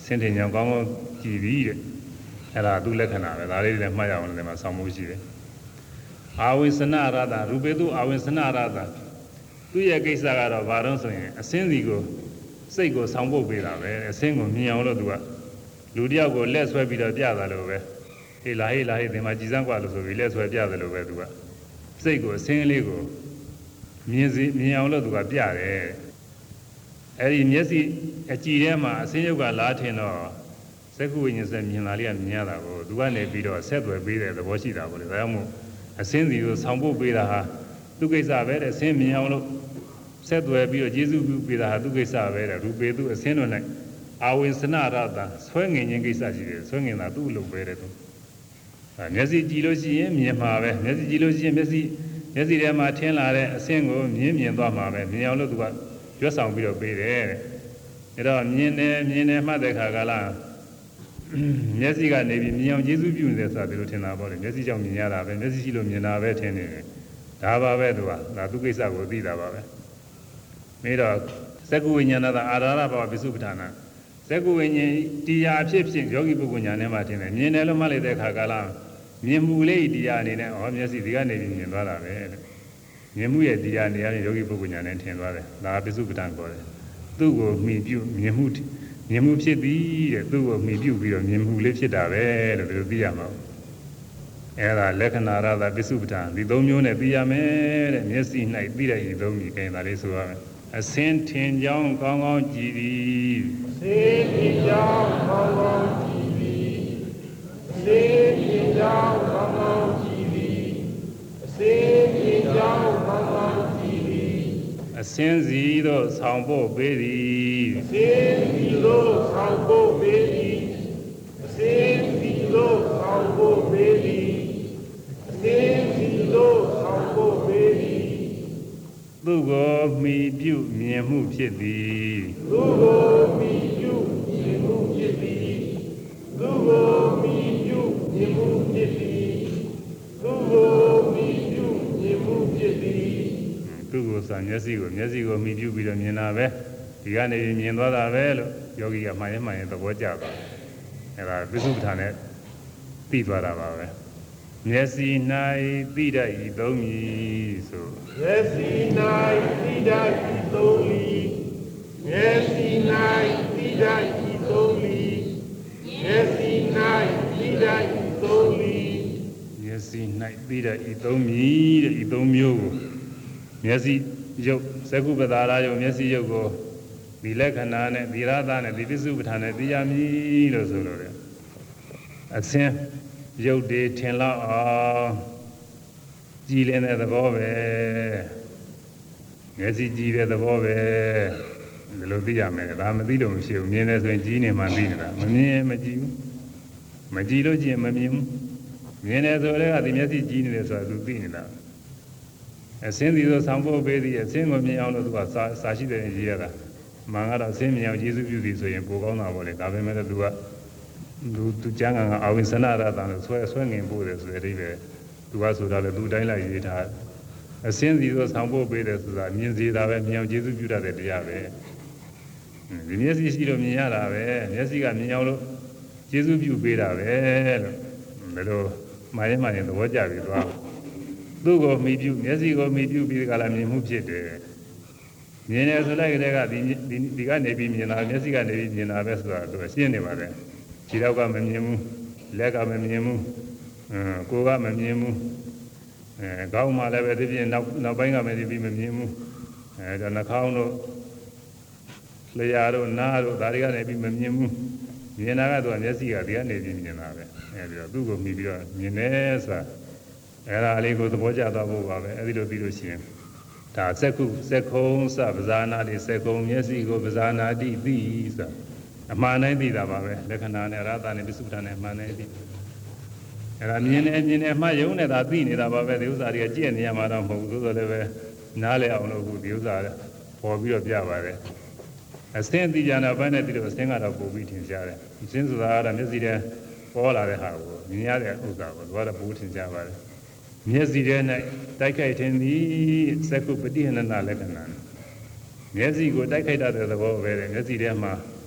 ဆင်းထင်ကြောင်ကောင်းကောင်းကြည်ပြီးတဲ့အဲ့ဒါသူ့လက္ခဏာပဲဒါလေးတွေလည်းမှတ်ရအောင်လည်းမှာဆောင်းမှုရှိတယ်အာဝိစနရတရူပေတုအာဝိစနရတသူ့ရဲ့ကိစ္စကတော့ဘာလို့ဆိုရင်အစင်းစီကိုစိတ်ကိုဆောင်းပုတ်ပေးတာပဲအစင်းကိုမြင်အောင်လို့သူကလူတယောက်ကိုလက်ဆွဲပြီးတော့ပြတာလို့ပဲဟေးလာဟေးလာဟေးဒီမှာကြည်စမ်းกว่าလို့ဆိုပြီးလက်ဆွဲပြတယ်လို့ပဲသူကစိတ်ကိုအစင်းလေးကိုမြင်စီမြင်အောင်လို့သူကပြတယ်အဲ့ဒီမျက်စိအကြည့်ထဲမှာအစင်းရုပ်ကလားထင်တော့စက္ခုဝိညာဉ်ဆက်မြင်လာလေးကမြင်ရတာကိုသူကနေပြီးတော့ဆက်သွယ်ပေးတဲ့သဘောရှိတာပေါ့လေဒါကြောင့်မို့အစင်းစီကိုဆောင်းပုတ်ပေးတာဟာသူကိစ္စပဲတဲ့အစင်းမြင်အောင်လို့ဆက်သွယ်ပြီးတော့ယေရှုပြုပေးတာဟာသူကိစ္စပဲတဲ့ရူပေသူအစင်းတို့၌အာဝိစနရတဆွဲငင်ခြင်းကိစ္စရှိတယ်ဆွဲငင်တာသူ့လုပ်ပဲတဲ့သူအဲမျက်စိကြည့်လို့ရှိရင်မြင်မှာပဲမျက်စိကြည့်လို့ရှိရင်မျက်စိမျက်စိထဲမှာထင်းလာတဲ့အစင်းကိုမြင်မြင်သွားမှာပဲမြင်အောင်လို့သူကရွတ်ဆောင်ပြီးတော့ပေးတယ်တဲ့အဲတော့မြင်တယ်မြင်တယ်မှတ်တဲ့ခါကလားမျက်စိကနေပြီးမြင်အောင်ယေရှုပြုနေတယ်ဆိုတာဒီလိုထင်တာပေါ့လေမျက်စိကြောင့်မြင်ရတာပဲမျက်စိရှိလို့မြင်တာပဲထင်နေတယ်ဒါပါပဲသူကဒါသူကိစ္စကိုသိတာပါပဲပြီးတော့သက္ကုဝိညာဏသာအာရဟဘဝပိစုပ္ပဌာနာသက္ကုဝိညာဉ်တရားအဖြစ်ဖြင့်ယောဂီပုဂ္ဂိုလ်ညာနဲ့မှထင်တယ်မြင်တယ်လို့မှတ်လိုက်တဲ့အခါကလားမြင်မှုလေးတရားအနေနဲ့ဩမျက်စိဒီကနေပြီးမြင်သွားတာပဲတဲ့မြင်မှုရဲ့တရားနေရာနဲ့ယောဂီပုဂ္ဂိုလ်ညာနဲ့ထင်သွားတယ်ဒါပိစုပ္ပဌာန်ခေါ်တယ်သူ့ကိုမှီပြုမြင်မှုမြင်မှုဖြစ်သည်တဲ့သူ့ကိုမှီပြုပြီးတော့မြင်မှုလေးဖြစ်တာပဲလို့ဒီလိုသိရမှာအဲ့ဒါလက္ခဏာရတာပိစုပ္ပဌာန်ဒီသုံးမျိုးနဲ့သိရမယ်တဲ့မျက်စိ၌သိတဲ့ဤသုံးမျိုးကိန်းဒါလေးဆိုရမယ်အစင်းထင်ကြောင်းကောင်းကောင်းကြည်သည်အစင်းထင်ကြောင်းကောင်းကောင်းကြည်သည်အစင်းထင်ကြောင်းကောင်းကောင်းကြည်သည်အစင်းထင်ကြောင်းကောင်းကောင်းကြည်သည်အစင်းစီတို့ဆောင်ဖို့ပေးသည်အစင်းစီတို့ဆောင်ဖို့ပေးသည်အစင်းစီတို့ဆောင်ဖို့ပေးသည်အစင်းစီတို့ဆောင်ဖို့ပေးသည်သူကိုမှီပြုမြင်မှုဖြစ်သည်သူကိုမှီပြုမြင်မှုဖြစ်သည်သူကိုမှီပြုမြင်မှုဖြစ်သည်သူကိုမှီပြုမြင်မှုဖြစ်သည်သူကိုစာမျက်စိကိုမျက်စိကိုမှီပြုပြီးတော့မြင်တာပဲဒီကနေမြင်သွားတာပဲလို့ယောဂီကမှန်ရင်မှန်ရင်သဘောကျသွားတယ်အဲဒါပိစုပ္ပဌာန်နဲ့သိသွားတာပါပဲမျက်စိ၌သိတတ်ဤသုံးမည်ဆိုမျက်စိ၌သိတတ်ဤသုံးမည်မျက်စိ၌သိတတ်ဤသုံးမည်မျက်စိ၌သိတတ်ဤသုံးမည်မျက်စိ၌သိတတ်ဤသုံးမည်တဲ့ဤသုံးမျိုးကိုမျက်စိရုပ်သက္ကုပ္ပတာရယုံမျက်စိရုပ်ကိုဒီလက္ခဏာနဲ့ဒီရသနဲ့ဒီပိစုပ္ပဌာန်နဲ့သိရမည်လို့ဆိုလို့တယ်အစင်းရုပ်တွေထင်လောက်အောင်ကြည်လင်တဲ့သဘောပဲမျက်စိကြည်တဲ့သဘောပဲဒီလိုသိရမယ်ဒါမသိလို့မရှိဘူးမြင်တယ်ဆိုရင်ကြည်နေမှသိနေတာမမြင်ရင်မကြည်ဘူးမကြည်လို့ကြည့်ရင်မမြင်ဘူးမြင်တယ်ဆိုလည်းကဒီမျက်စိကြည်နေတယ်ဆိုတာသူသိနေတာအစင်းစီဆိုဆောင်ဖို့ပေးသည်အစင်းကိုမြင်အောင်လို့သူကစာစာရှိတယ်ရေးရတာမှန်ကတော့အစင်းမြင်အောင်ယေရှုပြုသည်ဆိုရင်ပိုကောင်းတာပေါ့လေဒါပေမဲ့လည်းသူကလူသူကျမ်းဂန်ကအဝိစနရတန်လို့ဆွဲဆွဲငင်ပို့တယ်ဆိုတဲ့အဓိပ္ပာယ်သူကဆိုတာလေသူတိုင်းလိုက်ရေးထားအစင်းစီဆိုဆောင်ဖို့ပေးတယ်ဆိုတာမြင်စေတာပဲမြင်အောင်ကျေးဇူးပြုတတ်တဲ့တရားပဲဒီမျက်စိရှိလို့မြင်ရတာပဲမျက်စိကမြင်အောင်လို့ကျေးဇူးပြုပေးတာပဲလို့ဘယ်လိုမှားရင်မှားရင်သဘောကျပြီသွားသူ့ကိုမှီပြုမျက်စိကိုမှီပြုပြီးကြလားမြင်မှုဖြစ်တယ်မြင်တယ်ဆိုလိုက်တဲ့ကဒီဒီကနေပြီးမြင်တာမျက်စိကနေပြီးမြင်တာပဲဆိုတာသူရှင်းနေပါတယ်ခြေထောက်ကမမြင်ဘူးလက်ကမမြင်ဘူးအင်းကိုယ်ကမမြင်ဘူးအဲခေါင်းမှလည်းပဲဒီပြင်နောက်နောက်ပိုင်းကမပြီးမမြင်ဘူးအဲဒါနှာခေါင်းတို့လျှာတို့နားတို့ဒါတွေကနေပြီးမမြင်ဘူးမြင်တာကသူကမျက်စိကဒီကနေပြီးမြင်တာပဲအဲဒီတော့သူ့ကိုမြင်ပြီးတော့မြင်တယ်ဆိုတာအဲဒါလေးကိုသဘောကျသွားဖို့ပါပဲအဲဒီလိုပြီးလို့ရှိရင်ဒါစက္ခုစက္ခုံစပဇာနာတိစက္ခုံမျက်စိကိုပဇာနာတိသိဆိုတာအမှန်တိုင်းသိတာပါပဲလက္ခဏာနဲ့ရသနဲ့ပိစုပ္ပန်နဲ့အမှန်တိုင်းသိအဲ့ဒါမြင်နေမြင်နေမှယုံနေတာသိနေတာပါပဲဒီဥစ္စာတွေကကြည့်နေရမှာတော့မဟုတ်ဘူးသို့တော်လည်းပဲနားလည်အောင်လို့အခုဒီဥစ္စာပေါ်ပြီးတော့ပြပါတယ်အစင်းသိကြတာဘယ်နဲ့ပြီးတော့အစင်းကတော့ပို့ပြီးထင်ရှားတယ်အစင်းဆိုတာကတော့မျက်စိထဲပေါ်လာတဲ့ဟာကိုမြင်ရတဲ့ဥစ္စာကိုသူကတော့ပို့ထင်ရှားပါတယ်မျက်စိထဲ၌တိုက်ခိုက်ခြင်းသည်စက္ခုပฏิဟနနာလက္ခဏာမျက်စိကိုတိုက်ခိုက်တတ်တဲ့သဘောပဲလေမျက်စိထဲမှာ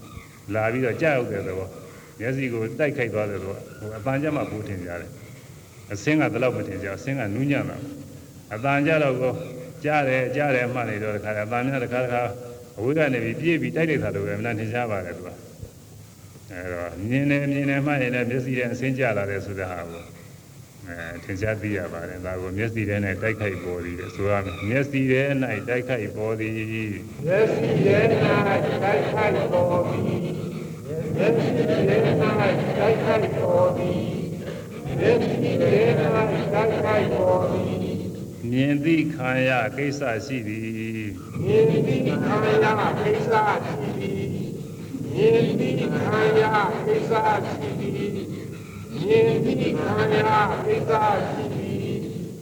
လာပြီးတော့ကြောက်တဲ့သဘောမျက်စိကိုတိုက်ခိုက်သွားတဲ့သဘောဟိုအတန်ကြမှာပူထင်ကြတယ်အစင်းကတလောက်မထင်ကြအစင်းကနူးညံ့တာအတန်ကြတော့ကိုကြားတယ်ကြားတယ်မှနေတော့တခါအတန်များတခါတခါအဝိကနေပြီးပြေးပြီးတိုက်လိုက်တာတော့ပဲမနာထင်ရှားပါတယ်သူကအဲတော့မြင်နေမြင်နေမှရင်လည်းမျက်စိနဲ့အစင်းကြလာတယ်ဆိုတဲ့ဟာကိုအဲထင်ရှားသိရပါတယ်ဒါကိုမျက်စိထဲနဲ့တိုက်ခိုက်ပေါ်သည်ဆိုရမယ်မျက်စိထဲ၌တိုက်ခိုက်ပေါ်သည်မျက်စိထဲ၌တိုက်ခိုက်ပေါ်သည်မျက်စိထဲ၌တိုက်ခိုက်ပေါ်သည်မျက်စိထဲ၌တိုက်ခိုက်ပေါ်သည်မြင်သည့်ခံရကိစ္စရှိသည်မြင်သည့်ခံရကိစ္စရှိသည်မြင်သည့်ခံရကိစ္စရှိသည်မြင်သည့်ခံရကိစ္စရှိသည်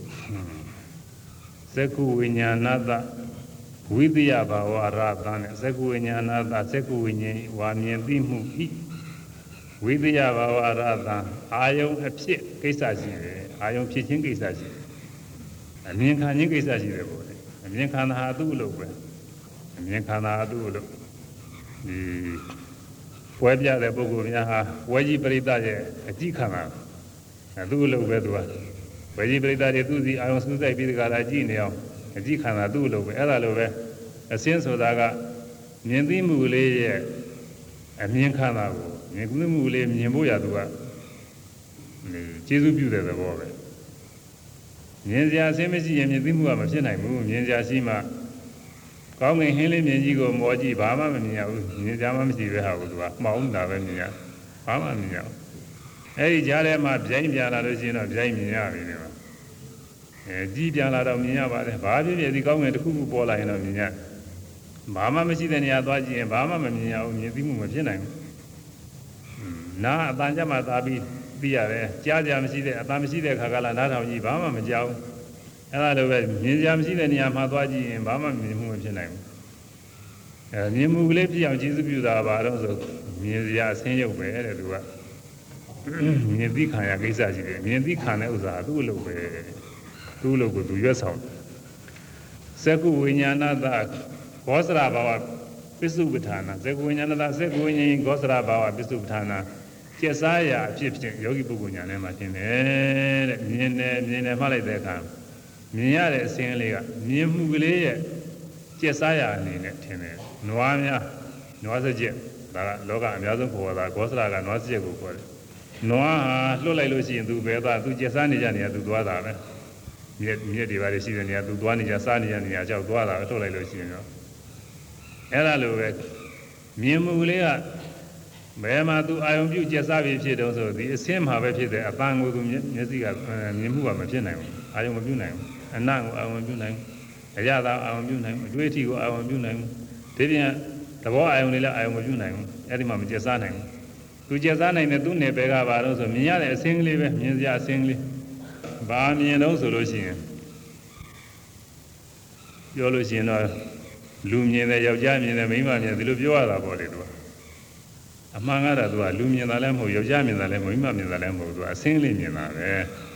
သက္ကုဝိညာဏတဝိတ္တယဘာဝရသနဲ့သက္ကုဝိညာဏတသက္ကုဝိညာဉ်ဝါမြင်သိမှုဤဝိတ္တယဘာဝရသအာယုံအဖြစ်ကိစ္စရှိတယ်အာယုံဖြစ်ခြင်းကိစ္စရှိတယ်အမြင်ခံခြင်းကိစ္စရှိတယ်ပေါ့လေအမြင်ခံတာဟာသူ့လို့ပဲအမြင်ခံတာဟာသူ့လို့ဒီပွဲပြတဲ့ပုဂ္ဂိုလ်များဟာဝဲကြီးပရိသတ်ရဲ့အကြည့်ခံတာအဲသူ့လို့ပဲသူကဝဲကြီးပရိသတ်တွေသူ့စီအာယုံစူးစိုက်ပြီးတကလားကြည့်နေအောင်အကြည့်ခံတာသူ့လို့ပဲအဲ့ဒါလိုပဲအစင်းဆိုတာကမြင်သိမှုလေးရဲ့အမြင်ခံတာကိုမြင်သိမှုလေးမြင်ဖို့ရသူကကျေးဇူးပြုတဲ့သဘောပဲမြင်စရာအစင်းမရှိရင်မြင်သိမှုကမဖြစ်နိုင်ဘူးမြင်စရာရှိမှကောင်းငင်ဟင်းလေးမြင်ကြီးကိုမော်ကြည့်ဘာမှမမြင်ရဘူးမြင်ကြမှမရှိပဲဟာဘူးသူကမှောင်တာပဲမြင်ရဘာမှမမြင်ရဘူးအဲဒီကြားထဲမှာဗျိုင်းပြန်လာလို့ရှိရင်တော့ဗျိုင်းမြင်ရပြီလေအဲကြီးပြန်လာတော့မြင်ရပါတယ်ဘာဖြစ်ဖြစ်ဒီကောင်းငင်တစ်ခုခုပေါ်လာရင်တော့မြင်ရဘာမှမရှိတဲ့နေရာသွားကြည့်ရင်ဘာမှမမြင်ရဘူးမြင်သိမှုမဖြစ်နိုင်ဘူးနာအတန်ကြမှာသာပြီးသိရတယ်ကြားကြမရှိတဲ့အတန်မရှိတဲ့ခါကလာနားထောင်ကြည့်ဘာမှမကြောက်အဲ့ဒါလိုပဲမြင်ကြမရှိတဲ့နေရာမှာသွားကြည့်ရင်ဘာမှမြင်မှုမဖြစ်နိုင်ဘူးအဲမြင်မှုကလေးဖြစ်အောင်ကျေးဇူးပြုတာပါတော့ဆိုမြင်စရာအဆင်းရုပ်ပဲတဲ့သူကမြင်သိခံရကိစ္စရှိတယ်မြင်သိခံတဲ့ဥစ္စာသူ့အလုပ်ပဲသူ့အလုပ်ကိုသူရွတ်ဆောင်သက္ကုဝိညာဏတဘောဇရာဘာဝပစ္စုပ္ပထာနာသက္ကုဝိညာဏတသက္ကုဝိညာဉ်ဘောဇရာဘာဝပစ္စုပ္ပထာနာကျက်စားရာအဖြစ်ဖြင့်ယောဂီပုဂ္ဂိုလ်ညာထဲမှာသင်တယ်တဲ့မြင်တယ်မြင်တယ်မှတ်လိုက်တဲ့အခါမြင်ရတဲ့အစင်းလေးကမြင်မှုကလေးရဲ့ကျက်စားရာအနေနဲ့ထင်တယ်နွားများနွားစကြက်ဒါကလောကအများဆုံးခေါ်တာဘောဇရာကနွားစကြက်ကိုခေါ်တယ်နွားဟာလွတ်လိုက်လို့ရှိရင်သူပဲသွားသူကျက်စားနေကြနေရသူသွားတာပဲမြက်မြက်တွေပါလေရှိတဲ့နေရာသူသွားနေကြစားနေကြနေရာကြောက်သွားတာပဲလွတ်လိုက်လို့ရှိရင်တော့အဲ့ဒါလိုပဲမြင်မှုကလေးကဘယ်မှာသူအာယုံပြုကျက်စားပြီးဖြစ်တော့ဆိုဒီအစင်းမှာပဲဖြစ်တယ်အပန်းကိုသူမျက်စိကမြင်မှုကမဖြစ်နိုင်ဘူးအာယုံမပြုနိုင်ဘူးအနံ့ကိုအာယုံပြုနိုင်အရသာအာယုံပြုနိုင်အတွေ့အထိကိုအာယုံပြုနိုင်ဒီပြန်သဘောအာယုံတွေလည်းအာယုံမပြုနိုင်ဘူးအဲ့ဒီမှာမကျက်စားနိုင်ဘူးသူကျက်စားနိုင်တဲ့သူ့နယ်ပယ်ကပါတော့ဆိုမြင်ရတဲ့အစင်းကလေးပဲမြင်စရာအစင်းကလေးဘာမြင်တော့ဆိုလို့ရှိရင်ပြောလို့ရှိရင်တော့လူမြင်တယ်ယောက်ျားမြင်တယ်မိန်းမမြင်တယ်ဒီလိုပြောရတာပေါ့လေသူကအမှန်ကတော့သူကလူမြင်တာလည်းမဟုတ်ယောက်ျားမြင်တာလည်းမဟုတ်မိန်းမမြင်တာလည်းမဟုတ်သူကအစင်းလေးမြင်တာပဲ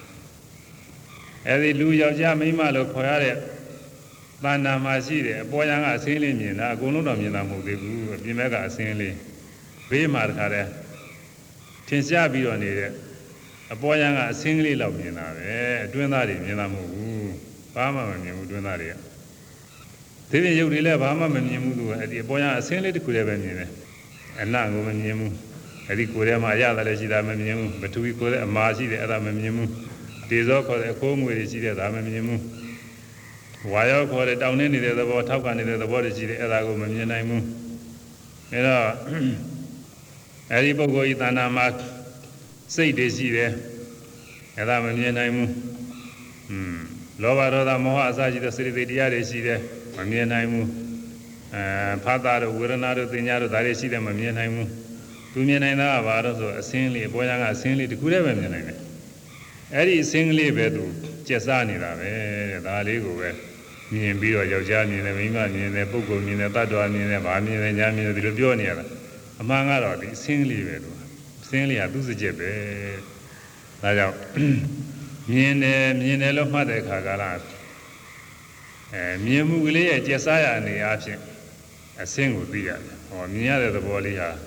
အဲဒီလူယောက်ျားမိန်းမလို့ခေါ်ရတဲ့တဏ္ဍာမှာရှိတယ်အပေါ်ယံကအစင်းလေးမြင်တာအကုန်လုံးတော့မြင်တာမဟုတ်သေးဘူးအပြင်ဘက်ကအစင်းလေးဘေးမှာတခါတည်းထင်ရှားပြီးတော့နေတဲ့အပေါ်ယံကအစင်းလေးလောက်မြင်တာပဲအတွင်းသားတွေမြင်တာမဟုတ်ဘူးဘာမှမမြင်ဘူးအတွင်းသားတွေကဒီပြင်ရုပ်တွေလည်းဘာမှမမြင်ဘူးသူကဒီအပေါ်ယံအစင်းလေးတစ်ခုတည်းပဲမြင်တယ်အနံ့ကိုမမြင်ဘူးအဲဒီကိုယ်ထဲမှာရတယ်လည်းရှိတာမမြင်ဘူးပထဝီကိုယ်ထဲအမာရှိတယ်အဲ့ဒါမမြင်ဘူးဒေဇောခေါ်တဲ့အခိုးငွေတွေရှိတဲ့ဒါမမြင်ဘူးဝါရောခေါ်တဲ့တောင်းနေနေတဲ့သဘောထောက်ကနေနေတဲ့သဘောတွေရှိတယ်အဲ့ဒါကိုမမြင်နိုင်ဘူးအဲတော့အဲဒီပုဂ္ဂိုလ်ဤတဏ္ဍာမှာစိတ်တွေရှိတယ်အဲ့ဒါမမြင်နိုင်ဘူးอืมလောဘဒေါသမောဟအစရှိတဲ့စိတ်တွေတရားတွေရှိတယ်မမြင်နိုင်ဘူးအဲဖာတာတို့ဝေဒနာတို့သင်ညာတို့ဒါတွေရှိတယ်မမြင်နိုင်ဘူးသူမြင်နိုင်တာကဘာလို့ဆိုအစင်းလေးအပေါ်ယံကအစင်းလေးတခုတည်းပဲမြင်နိုင်တယ်အဲ့ဒီအစင်းလေးပဲသူကျက်စားနေတာပဲတဲ့ဒါလေးကိုပဲမြင်ပြီးတော့ယောက်ျားမြင်တယ်မိန်းမမြင်တယ်ပုဂ္ဂိုလ်မြင်တယ်တ attva မြင်တယ်ဗာမြင်တယ်ညာမြင်တယ်ဒီလိုပြောနေရတာအမှန်ကတော့ဒီအစင်းလေးပဲသူအစင်းလေးကသူ့စကြက်ပဲဒါကြောင့်မြင်တယ်မြင်တယ်လို့မှတ်တဲ့အခါကလားအဲမြင်မှုကလေးရဲ့ကျက်စားရအနေအချင်းအစင်းကိုသိရတယ်ဟောမြင်ရတဲ့သဘောလေးဟာ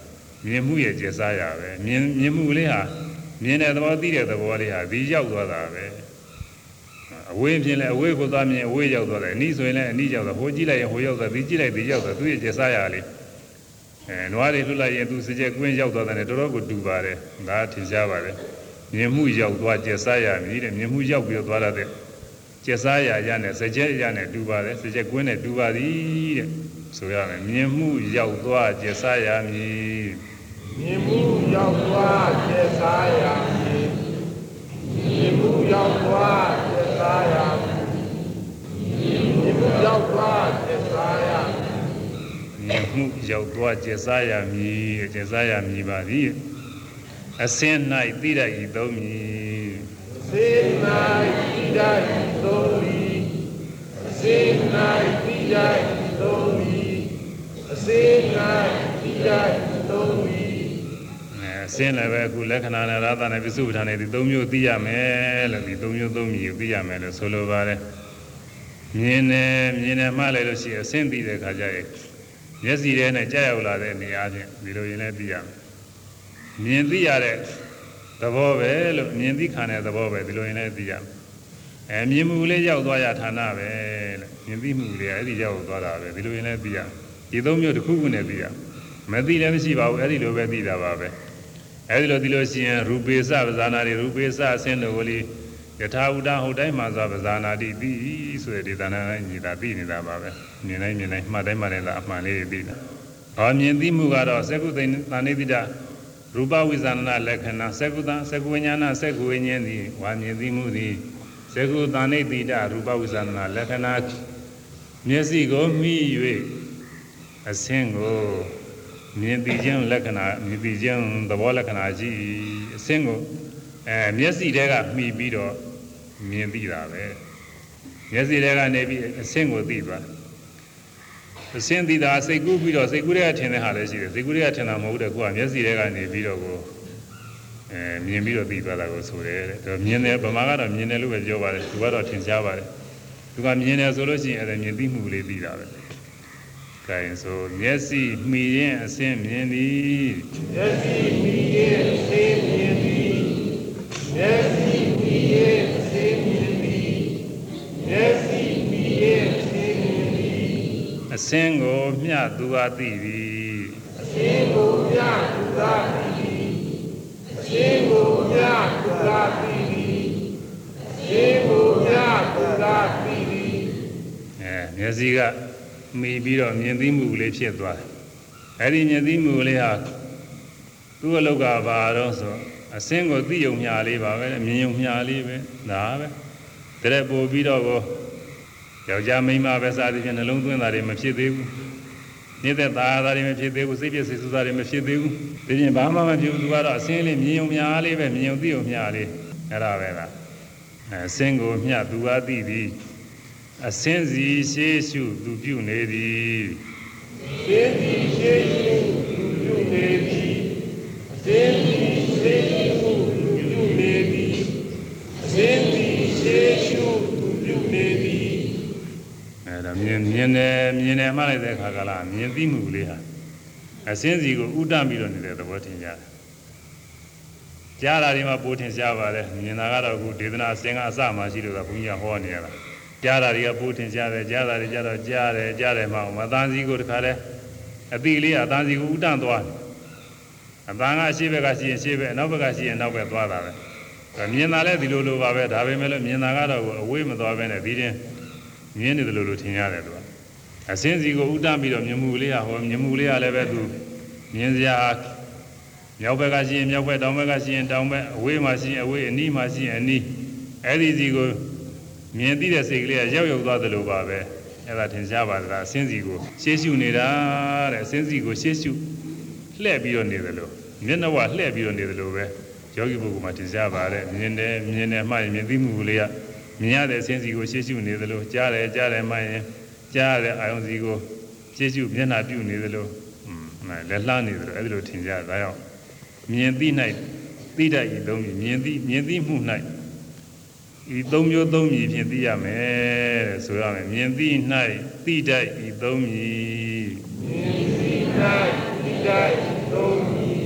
မြင်မှုရဲ့ကျက်စားရပဲမြင်မြင်မှုလေးဟာမြင်တဲ့သဘောသိတဲ့သဘောလေးဟာဒီရောက်သွားတာပဲအဝေးပြင်လဲအဝေးကိုသွားမြင်အဝေးရောက်သွားတယ်အနည်းဆိုရင်လည်းအနည်းရောက်သွားဟိုကြည့်လိုက်ရင်ဟိုရောက်သွားဒီကြည့်လိုက်ဒီရောက်သွားသူရဲ့ကျက်စားရလေးအဲနွားတွေလှုပ်လိုက်ရင်သူစကြက်ကွင်းရောက်သွားတယ်တော်တော်ကိုတူပါတယ်ဒါထင်ရှားပါတယ်မြင်မှုရောက်သွားကျက်စားရမြည်တဲ့မြင်မှုရောက်ပြီးတော့သွားတဲ့ကျက်စားရရနဲ့စကြက်ရနဲ့တူပါတယ်စကြက်ကွင်းနဲ့တူပါသည်တဲ့ဆိုရမယ်မြင်မှုရောက်သွားကျက်စားရမြည်မြင်မှုရောက်သွားကျက်စားရမြည်မြင်မှုရောက်သွားကျက်စားရမြည်မြင်မှုရောက်သွားကျက်စားရမြင်မှုရောက်သွားကျက်စားရမြည်ကျက်စားရမြည်ပါသည်အစင်း၌သိတတ်ဤသုံးမည်အစင်း၌သိတတ်ဤသုံးမည်အစင်း၌သိတတ်ဤသုံးမည်အစင်း၌သိတတ်ဤသုံးမည်အစင်းလည်းပဲအခုလက္ခဏာနဲ့ရသနဲ့ပြစ္စုပ္ပန်နဲ့ဒီသုံးမျိုးသိရမယ်လို့ဒီသုံးမျိုးသုံးမည်ကိုသိရမယ်လို့ဆိုလိုပါတယ်မြင်တယ်မြင်တယ်မှလည်းလို့ရှိရင်အစင်းသိတဲ့ခါကျရင်မျက်စိထဲနဲ့ကြာရောက်လာတဲ့နေရာချင်းဒီလိုရင်လည်းသိရမယ်မြင်သိရတဲ့သဘောပဲလို့မြင်သိခံတဲ့သဘောပဲဒီလိုရင်လည်းသိရမယ်အဲမြင်မှုလေးရောက်သွားရဌာနပဲလို့မြင်သိမှုလေးအဲ့ဒီရောက်သွားတာပဲဒီလိုရင်လည်းသိရမယ်ဒီသုံးမျိုးတစ်ခုခုနဲ့သိရမသိလည်းမရှိပါဘူးအဲ့ဒီလိုပဲသိတာပါပဲအဲ့ဒီလိုဒီလိုရှိရင်ရူပေစပဇာနာတွေရူပေစအစင်းတို့ကိုလေယထာဥဒဟုတ်တိုင်းမှာသာပဇာနာတိသိဆိုတဲ့ဒေသနာနဲ့ညီတာသိနေတာပါပဲမြင်တိုင်းမြင်တိုင်းမှတ်တိုင်းမှတ်တိုင်းသာအမှန်လေးသိတာဟောမြင်သိမှုကတော့သက္ကုသိသဏိတိတရူပဝိဇာဏလက္ခဏာသက္ကုတသက္ကုဝိညာဏသက္ကုဝိညာဉ်သည်ဝါမြင်သိမှုသည်သက္ကုသဏိတိတရူပဝိဇာဏလက္ခဏာမျက်စိကိုမိ၍အစင်းကိုမြင်သိခြင်းလက္ခဏာမြင်သိခြင်းသဘောလက္ခဏာရှိအစင်းကိုအဲမျက်စိတဲကမှီပြီးတော့မြင်သိတာပဲမျက်စိတဲကနေပြီးအစင်းကိုသိသွားအစင်းသိတာစိတ်ကူးပြီးတော့စိတ်ကူးတဲ့ထင်တဲ့ဟာလည်းရှိတယ်စိတ်ကူးတဲ့ထင်တာမဟုတ်တဲ့ကိုကမျက်စိတဲကနေပြီးတော့ကိုအဲမြင်ပြီးတော့သိသွားတာကိုဆိုတယ်တဲ့ဒါမြင်တယ်ဗမာကတော့မြင်တယ်လို့ပဲပြောပါတယ်သူကတော့ထင်ရှားပါတယ်သူကမြင်တယ်ဆိုလို့ရှိရင်အဲ့ဒါမြင်သိမှုလေးသိတာပဲကဲဆိုမျက်စိမှီရင်အစင်းမြင်သည်မျက်စိမှီရင်အစင်းမြင်သည်မျက်စိမှီရင်အစင်းမြင်သည်မျက်စိမှီရင်အစင်းမြင်သည်အစင်းကိုမျှသူဟာသိသည်အစင်းကိုမျှသူဟာသိသည်အစင်းကိုမျှသူဟာသိသည်အစင်းကိုမျှသူဟာသိသည်အဲမျက်စိကမှီပြီးတော့မြင်သိမှုလေးဖြစ်သွားတယ်အဲ့ဒီမြင်သိမှုလေးဟာသူ့အလောက်ကဘာတော့ဆိုအစင်းကိုသိယုံမြလေးပါပဲမြင်ယုံမြလေးပဲဒါပဲတရက်ပို့ပြီးတော့ကိုယောက်ျားမိန်းမပဲစားသည်ဖြင့်နှလုံးသွင်းတာတွေမဖြစ်သေးဘူးနေတဲ့သားသားတွေမဖြစ်သေးဘူးစိတ်ပြည့်စိတ်ဆူသားတွေမဖြစ်သေးဘူးဒီပြင်ဘာမှမဖြစ်ဘူးသူကတော့အစင်းလေးမြင်ယုံမြလေးပဲမြင်ယုံသိယုံမြလေးအဲ့ဒါပဲလားအစင်းကိုမျှသူအားသိသည်အစင်းစီရှေးရှုသူပြုနေသည်အစင်းစီရှေးရှုသူပြုနေသည်အစင်းစီရှေးရှုသူပြုနေသည်အစင်းစီရှေးရှုသူပြုနေသည်အဲ့ဒါမြင်မြင်တယ်မြင်တယ်မှလိုက်တဲ့အခါကလားမြင်သိမှုလေးဟာအစင်းစီကိုဥဒ္ဒပြီးတော့နေတဲ့သဘောထင်ကြတယ်ကြားတာဒီမှာပိုးထင်ရှားပါတယ်မြင်တာကတော့အခုဒေသနာအစင်းကအစမှရှိလို့ကဘုန်းကြီးကဟောနေရတာကြားတာတွေကပိုးထင်ရှားတယ်ကြားတာတွေကြတော့ကြားတယ်ကြားတယ်မှမအသားစီကိုတခါလဲအတိလေးအသားစီကိုဥတန့်သွားတယ်အသားကအရှိဘက်ကရှိရင်ရှိဘက်အနောက်ဘက်ကရှိရင်နောက်ဘက်သွားတာပဲမြင်တာလည်းဒီလိုလိုပါပဲဒါပေမဲ့လို့မြင်တာကတော့အဝေးမသွားဘဲနဲ့ဒီတင်မြင်နေတယ်လို့လို့ထင်ရတယ်သူကအစင်းစီကိုဥတန့်ပြီးတော့မြင်မှုလေးကဟောမြင်မှုလေးကလည်းပဲသူမြင်စရာမြောက်ဘက်ကရှိရင်မြောက်ဘက်တောင်ဘက်ကရှိရင်တောင်ဘက်အဝေးမှာရှိရင်အဝေးအနီးမှာရှိရင်အနီးအဲ့ဒီစီကိုမြင်သိတဲ့စိတ်ကလေးကရောက်ရောက်သွားသလိုပါပဲအဲ့ဒါထင်ရှားပါသလားအစင်းစီကိုရှေ့ရှုနေတာတဲ့အစင်းစီကိုရှေ့ရှုလှည့်ပြီးတော့နေတယ်လို့မျက်နှာဝလှည့်ပြီးတော့နေတယ်လို့ပဲယောဂီပုဂ္ဂိုလ်မှာထင်ရှားပါတယ်မြင်တယ်မြင်တယ်မှရင်မြင်သိမှုလေးကမြင်ရတဲ့အစင်းစီကိုရှေ့ရှုနေတယ်လို့ကြားတယ်ကြားတယ်မှရင်ကြားရတဲ့အာယုံစီကိုရှေ့ရှုမျက်နှာပြုနေတယ်လို့လက်လှမ်းနေတယ်လို့အဲ့ဒီလိုထင်ရှားဒါကြောင့်မြင်သိ၌သိတတ်ဤသုံးမြင်သိမြင်သိမှု၌ဤသုံးမျိုးသုံးမြည်ဖြင့်သိရမယ်တဲ့ဆိုရမယ်မြင်သိ၌သိတတ်ဤသုံးမြည်မြင်သိ၌သိတတ်ဤသုံးမြည်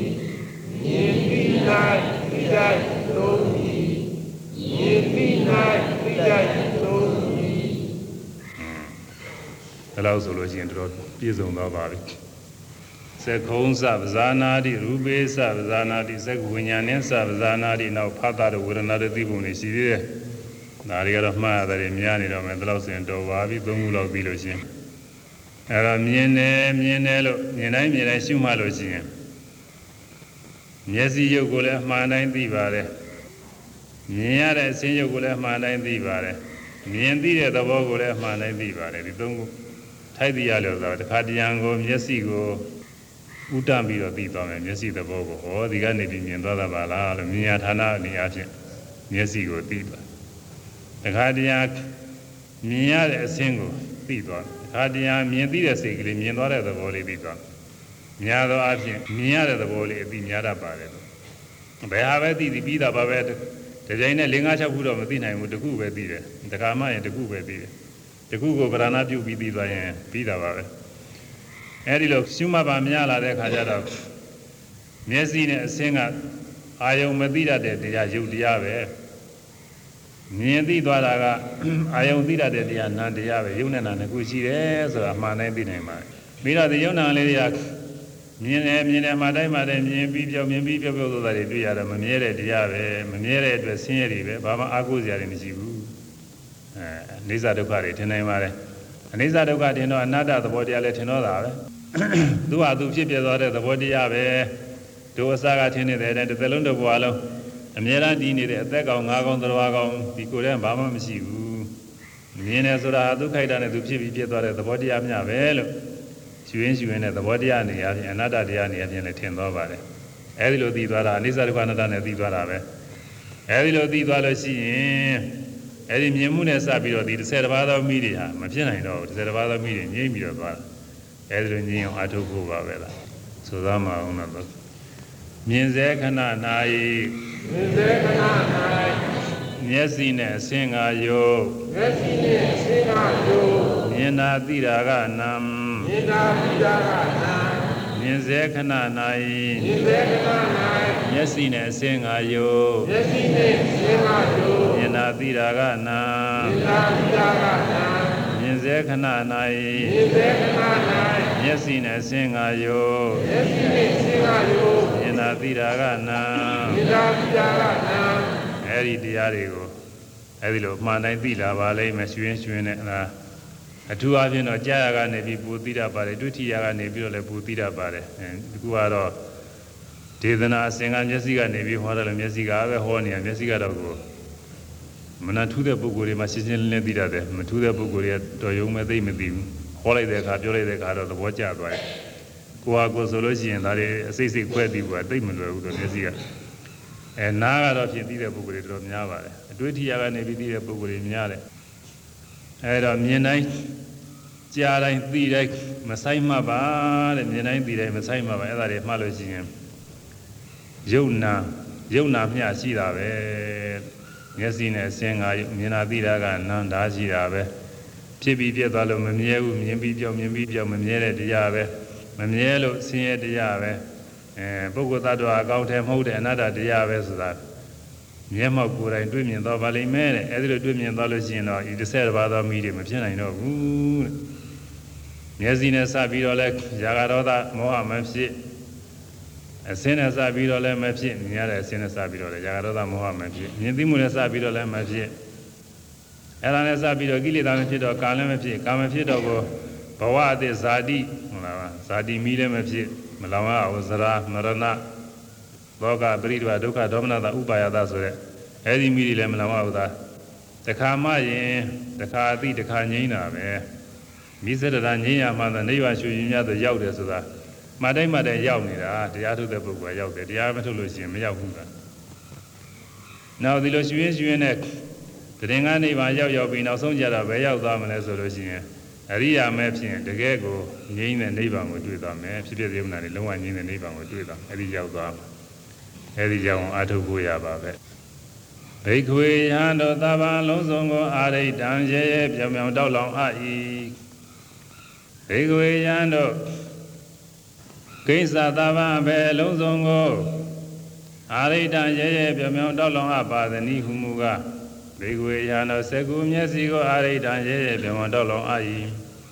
လောက်ဆိုလို့ရှိရင်တော်ပြည့်စုံသွားပါပြီစက္ခုံးစပဇာနာတိရူပေစပဇာနာတိစက္ခုဝိညာဉ်စပဇာနာတိနောက်ဖတ်တာဝေဒနာတိပုံတွေရှိသေးတယ်ဒါတွေကတော့မှားရတယ်များနေတော့မယ်ဒီလောက်ဆိုရင်တော်ပါပြီသုံးခုလောက်ပြီးလို့ရှိရင်အဲ့တော့မြင်တယ်မြင်တယ်လို့မြင်တိုင်းမြင်တိုင်းရှုမှတ်လို့ရှိရင်မျက်စိရုပ်ကိုလည်းအမှန်တိုင်းသိပါတယ်မြင်ရတဲ့အခြင်းရုပ်ကိုလည်းအမှန်တိုင်းသိပါတယ်မြင်သိတဲ့သဘောကိုလည်းအမှန်တိုင်းသိပါတယ်ဒီသုံးခုထိုက်သိရလို့ဆိုတော့တစ်ခါတရံကိုမျက်စိကိုဥတ္တပြီးတော့သိသွားမယ်မျက်စိသဘောကိုဟောဒီကနေပြီးမြင်သွားတာပါလားလို့မြင်ရဌာနအနေအချင်းမျက်စိကိုသိပါတစ်ခါတရံမြင်ရတဲ့အခြင်းကိုသိသွားတစ်ခါတရံမြင်သိတဲ့စိတ်ကလေးမြင်သွားတဲ့သဘောလေးသိသွားများသောအားဖြင့်မြင်ရတဲ့သဘောလေးအသိများတတ်ပါတယ်လို့ဘယ်ဟာပဲသိသိပြီးတာပါပဲဒီကြိမ်နဲ့၄၅၆ခုတော့မသိနိုင်ဘူးတစ်ခုပဲသိတယ်တခါမှရင်တစ်ခုပဲသိတယ်တစ်ခုကိုဗရဏပြုပြီးသိသွားရင်ပြီးတာပါပဲအဲဒီလိုရှုမှတ်ပါများလာတဲ့ခါကျတော့မျက်စိနဲ့အဆင်းကအာယုံမသိတတ်တဲ့တရားယုတ်တရားပဲမြင်သိသွားတာကအာယုံသိတတ်တဲ့တရားနာတရားပဲယုတ်နဲ့နာနှစ်ခုရှိတယ်ဆိုတာမှန်တိုင်းသိနိုင်ပါတယ်ပြီးတော့ဒီယုတ်နာလေးတွေကမြင်တယ်မြင်တယ်မှတိုင်းမှတိုင်းမြင်ပြီးပြောမြင်ပြီးပြောပြောဆိုတာတွေတွေ့ရတယ်မမြဲတဲ့တရားပဲမမြဲတဲ့အတွက်ဆင်းရဲတွေပဲဘာမှအားကိုးစရာတွေမရှိဘူးအဲအနိစ္စဒုက္ခတွေထင်နိုင်ပါတယ်အနိစ္စဒုက္ခထင်တော့အနတ္တသဘောတရားလည်းထင်တော့တာပဲသူဟာသူဖြစ်ပြသွားတဲ့သဘောတရားပဲဒုအစကထင်နေတဲ့တစ်သက်လုံးတစ်ဘဝလုံးအမြဲတမ်းတည်နေတဲ့အသက်ကောင်ငါးကောင်သရဝါကောင်ဒီကိုယ်တည်းဘာမှမရှိဘူးမြင်တယ်ဆိုတာသူခိုက်တာနဲ့သူဖြစ်ပြီးပြသွားတဲ့သဘောတရားမျှပဲလို့ရှင်ရင်းရှင်ရင်းနဲ့သဘောတရားနေရာပြင်အနတ္တတရားနေရာပြင်လည်းထင်သွားပါတယ်အဲဒီလိုသိသွားတာအနိစ္စဒုက္ခအနတ္တနဲ့သိသွားတာပဲအဲဒီလိုသိသွားလို့ရှိရင်အဲဒီမြင်မှုနဲ့စပြီးတော့ဒီတစ်ဆယ်တစ်ပါးသောမိတွေဟာမဖြစ်နိုင်တော့ဘူးတစ်ဆယ်တစ်ပါးသောမိတွေငြိမ့်ပြီးတော့သွားတယ်အဲဒီလိုငြိမ့်အောင်အထုပ်ဖို့ပါပဲလားဆိုသားမအောင်တော့မြင်စေခဏ၌မြင်စေခဏ၌မျက်စိနဲ့အဆင်းကယုတ်မျက်စိနဲ့အဆင်းကယုတ်မြင်တာသိတာကနာမ်မြင်တာသိတာကနာမ်မြင်စေခဏ၌မြင်စေခဏ၌မျက်စိနဲ့အဆင်းကယုတ်မျက်စိနဲ့အဆင်းကယုတ်မြင်တာသိတာကနာမ်မြင်တာသိတာကနာမ်မြင်စေခဏ၌မြင်စေခဏ၌မျက်စိနဲ့အဆင်းကယုတ်မျက်စိနဲ့အဆင်းကယုတ်မြင်တာသိတာကနာမ်မြင်တာသိတာကနာမ်အဲဒီတရားတွေကိုအဲဒီလိုမှန်တိုင်းသိလာပါလိမ့်မယ်ရှင်ရှင်နဲ့လားအထူးအားဖြင့်တော့ကြာရကနေပြီးပူသိတတ်ပါတယ်ဒုတိယကနေပြီးတော့လည်းပူသိတတ်ပါတယ်အဲဒီကူကတော့ဒေသနာအစဉ်ကမျက်စိကနေပြီးဟောတယ်လို့မျက်စိကပဲဟောနေတာမျက်စိကတော့ကိုမနာထူးတဲ့ပုဂ္ဂိုလ်တွေမှာရှင်းရှင်းလင်းလင်းသိတတ်တယ်မထူးတဲ့ပုဂ္ဂိုလ်တွေတော်ရုံမဲ့သိမသိဘူးဟောလိုက်တဲ့အခါပြောလိုက်တဲ့အခါတော့သဘောကျသွားတယ်ကိုဟာကိုဆိုလို့ရှိရင်ဒါတွေအစိတ်စိတ်ခွဲသိဖို့ကသိမလွယ်ဘူးတော့မျက်စိကအဲနားကတော့ဖြစ်သိတဲ့ပုဂ္ဂိုလ်တွေတော်များပါတယ်အတွေ့အထိရကနေပြီးသိတဲ့ပုဂ္ဂိုလ်တွေများတယ်အဲတော့မြင်တိုင်းကြားတိုင်းသိတိုင်းမဆိုင်မှပါတဲ့မြင်တိုင်းသိတိုင်းမဆိုင်မှပါအဲ့ဒါတွေမှတ်လို့ရှိရင်ယုံနာယုံနာမျှရှိတာပဲမျက်စိနဲ့အစင်းကမြင်တာသိတာကနန္တာရှိတာပဲဖြစ်ပြီးပြတ်သွားလို့မမြဲဘူးမြင်ပြီးပြောင်းမြင်ပြီးပြောင်းမမြဲတဲ့တရားပဲမမြဲလို့ဆင်းရဲတရားပဲအဲပုဂ္ဂိုလ်သတ္တဝါအကောင်းထဲမဟုတ်တဲ့အနတ္တတရားပဲဆိုတာမျက်မှောက်ကိုယ်တိုင်တွေ့မြင်သွားပါလိမ့်မယ်တဲ့အဲဒီလိုတွေ့မြင်သွားလို့ရှိရင်တော့ဒီတစ်ဆယ်တစ်ပါးသောမိတွေမဖြစ်နိုင်တော့ဘူးတဲ့မျက်စိနဲ့စပြီးတော့လဲຢာကရောသမောဟမဖြစ်အစင်းနဲ့စပြီးတော့လည်းမဖြစ်မြင်ရတဲ့အစင်းနဲ့စပြီးတော့လည်းຢာကရောသမောဟမဖြစ်မြင်သိမှုနဲ့စပြီးတော့လည်းမဖြစ်အဲ့ဒါနဲ့စပြီးတော့ကိလေသာမဖြစ်တော့ကာလည်းမဖြစ်ကာမဖြစ်တော့ကိုဘဝအသစ်ဇာတိဟုတ်လားပါဇာတိမီးလည်းမဖြစ်မလောင်ရအောင်ဇရာမရဏလောကပရိဒဝဒုက္ခဒေါမနတာဥပါယတာဆိုတဲ့အဲဒီမိတွေလည်းမလောင်ရဘူးသားတခါမှရင်တခါအသိတခါငြိမ်းတာပဲမိစရတာငြိမ်းရမှသာနိဗ္ဗာန်ရှုရင်များတော့ရောက်တယ်ဆိုတာမှတိုင်းမှတိုင်းရောက်နေတာတရားထုတ်တဲ့ပုဂ္ဂိုလ်ကရောက်တယ်တရားမထုတ်လို့ရှိရင်မရောက်ဘူးကနောက်ဒီလိုရှုရင်ရှုရင်နဲ့တရင်ကနိဗ္ဗာန်ရောက်ရောက်ပြီးနောက်ဆုံးကြတော့ဘယ်ရောက်သွားမလဲဆိုလို့ရှိရင်အရိယာမဲဖြင့်တကယ်ကိုငြိမ်းတဲ့နိဗ္ဗာန်ကိုတွေ့သွားမယ်ဖြစ်ဖြစ်သေးမလားလေလုံးဝငြိမ်းတဲ့နိဗ္ဗာန်ကိုတွေ့သွားအဲဒီရောက်သွားမှာအဲဒီကြောင့်အာထုဖို့ရပါပဲဘိက္ခွေယံတို့သဗ္ဗံလုံးစုံကိုအာရိတံရဲရဲပြောင်ပြောင်တောက်လောင်အ၏ဘိက္ခွေယံတို့ကိစ္စသဗ္ဗံပဲလုံးစုံကိုအာရိတံရဲရဲပြောင်ပြောင်တောက်လောင်အပါသနိဟုမူကားဘိက္ခွေယံတို့စကုမျက်စိကိုအာရိတံရဲရဲပြောင်ပြောင်တောက်လောင်အ၏